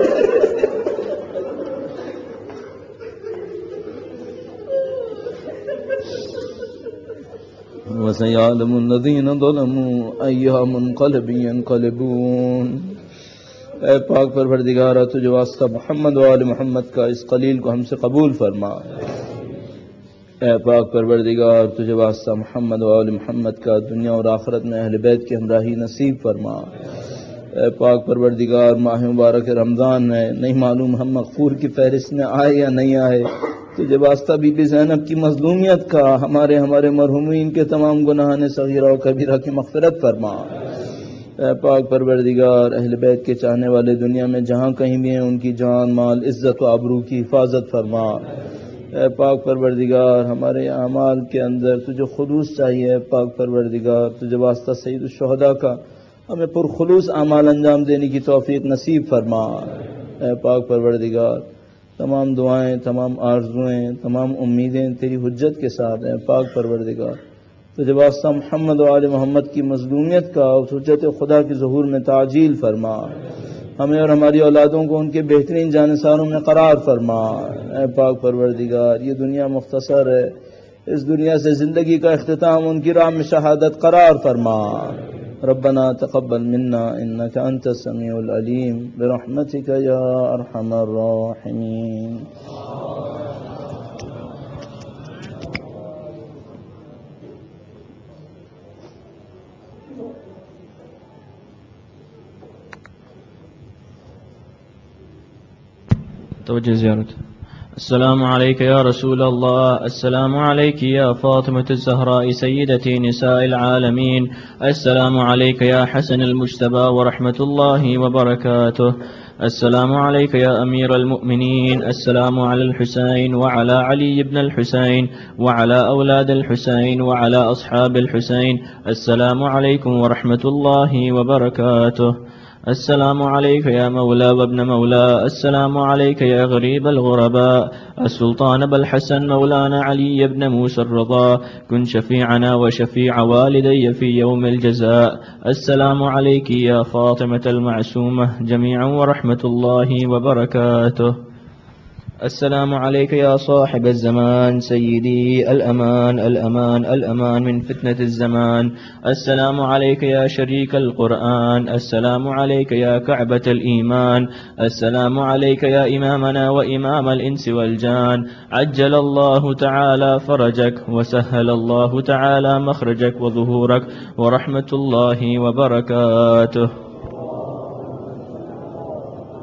وسيعلم الذين ظلموا أي منقلب ينقلبون. اے پاک پروردگار تجھے واسطہ محمد و آل محمد کا اس قلیل کو ہم سے قبول فرما. اے پاک پروردگار تجھے واسطہ محمد و آل محمد کا دنیا اور آخرت میں اہل بیت کی ہمراہی نصیب فرما. اے پاک پروردگار ماہ مبارک رمضان ہے، نہیں معلوم ہم مغفور کی فہرست میں آئے یا نہیں آئے، تجھے واسطہ بی بی زینب کی مظلومیت کا ہمارے مرحومین کے تمام گناہان صغیرہ و کبیرہ کی مغفرت فرما. اے پاک پروردگار اہل بیت کے چاہنے والے دنیا میں جہاں کہیں بھی ہیں ان کی جان مال عزت و آبرو کی حفاظت فرما. اے پاک پروردگار ہمارے اعمال کے اندر تجھے خلوص چاہیے. اے پاک پروردگار تجھے واسطہ سید الشہداء کا ہمیں پرخلوص اعمال انجام دینے کی توفیق نصیب فرما. اے پاک پروردگار تمام دعائیں، تمام آرزویں، تمام امیدیں تیری حجت کے ساتھ ہیں. پاک پروردگار تجھے واسطہ محمد و آل محمد کی مظلومیت کا اور حجت خدا کی ظہور میں تعجیل فرما. ہمیں اور ہماری اولادوں کو ان کے بہترین جانثاروں میں قرار فرما. اے پاک پروردگار یہ دنیا مختصر ہے، اس دنیا سے زندگی کا اختتام ان کی راہ میں شہادت قرار فرما. ربنا تقبل منا انك انت السميع العليم برحمتك يا ارحم الراحمين. توجه زيارة. السلام عليك يا رسول الله، السلام عليك يا فاطمة الزهراء سيدتي نساء العالمين، السلام عليك يا حسن المجتبى ورحمة الله وبركاته، السلام عليك يا أمير المؤمنين، السلام على الحسين وعلى علي بن الحسين وعلى أولاد الحسين وعلى أصحاب الحسين، السلام عليكم ورحمة الله وبركاته. السلام عليك يا مولى وابن مولى، السلام عليك يا غريب الغرباء، السلطان أبا الحسن مولانا علي بن موسى الرضا، كن شفيعنا وشفيع والدي في يوم الجزاء. السلام عليك يا فاطمة المعصومة جميعا ورحمة الله وبركاته. السلام عليك يا صاحب الزمان سيدي، الأمان الأمان الأمان من فتنة الزمان. السلام عليك يا شريك القرآن، السلام عليك يا كعبة الإيمان، السلام عليك يا إمامنا وإمام الإنس والجان، عجل الله تعالى فرجك وسهل الله تعالى مخرجك وظهورك ورحمة الله وبركاته.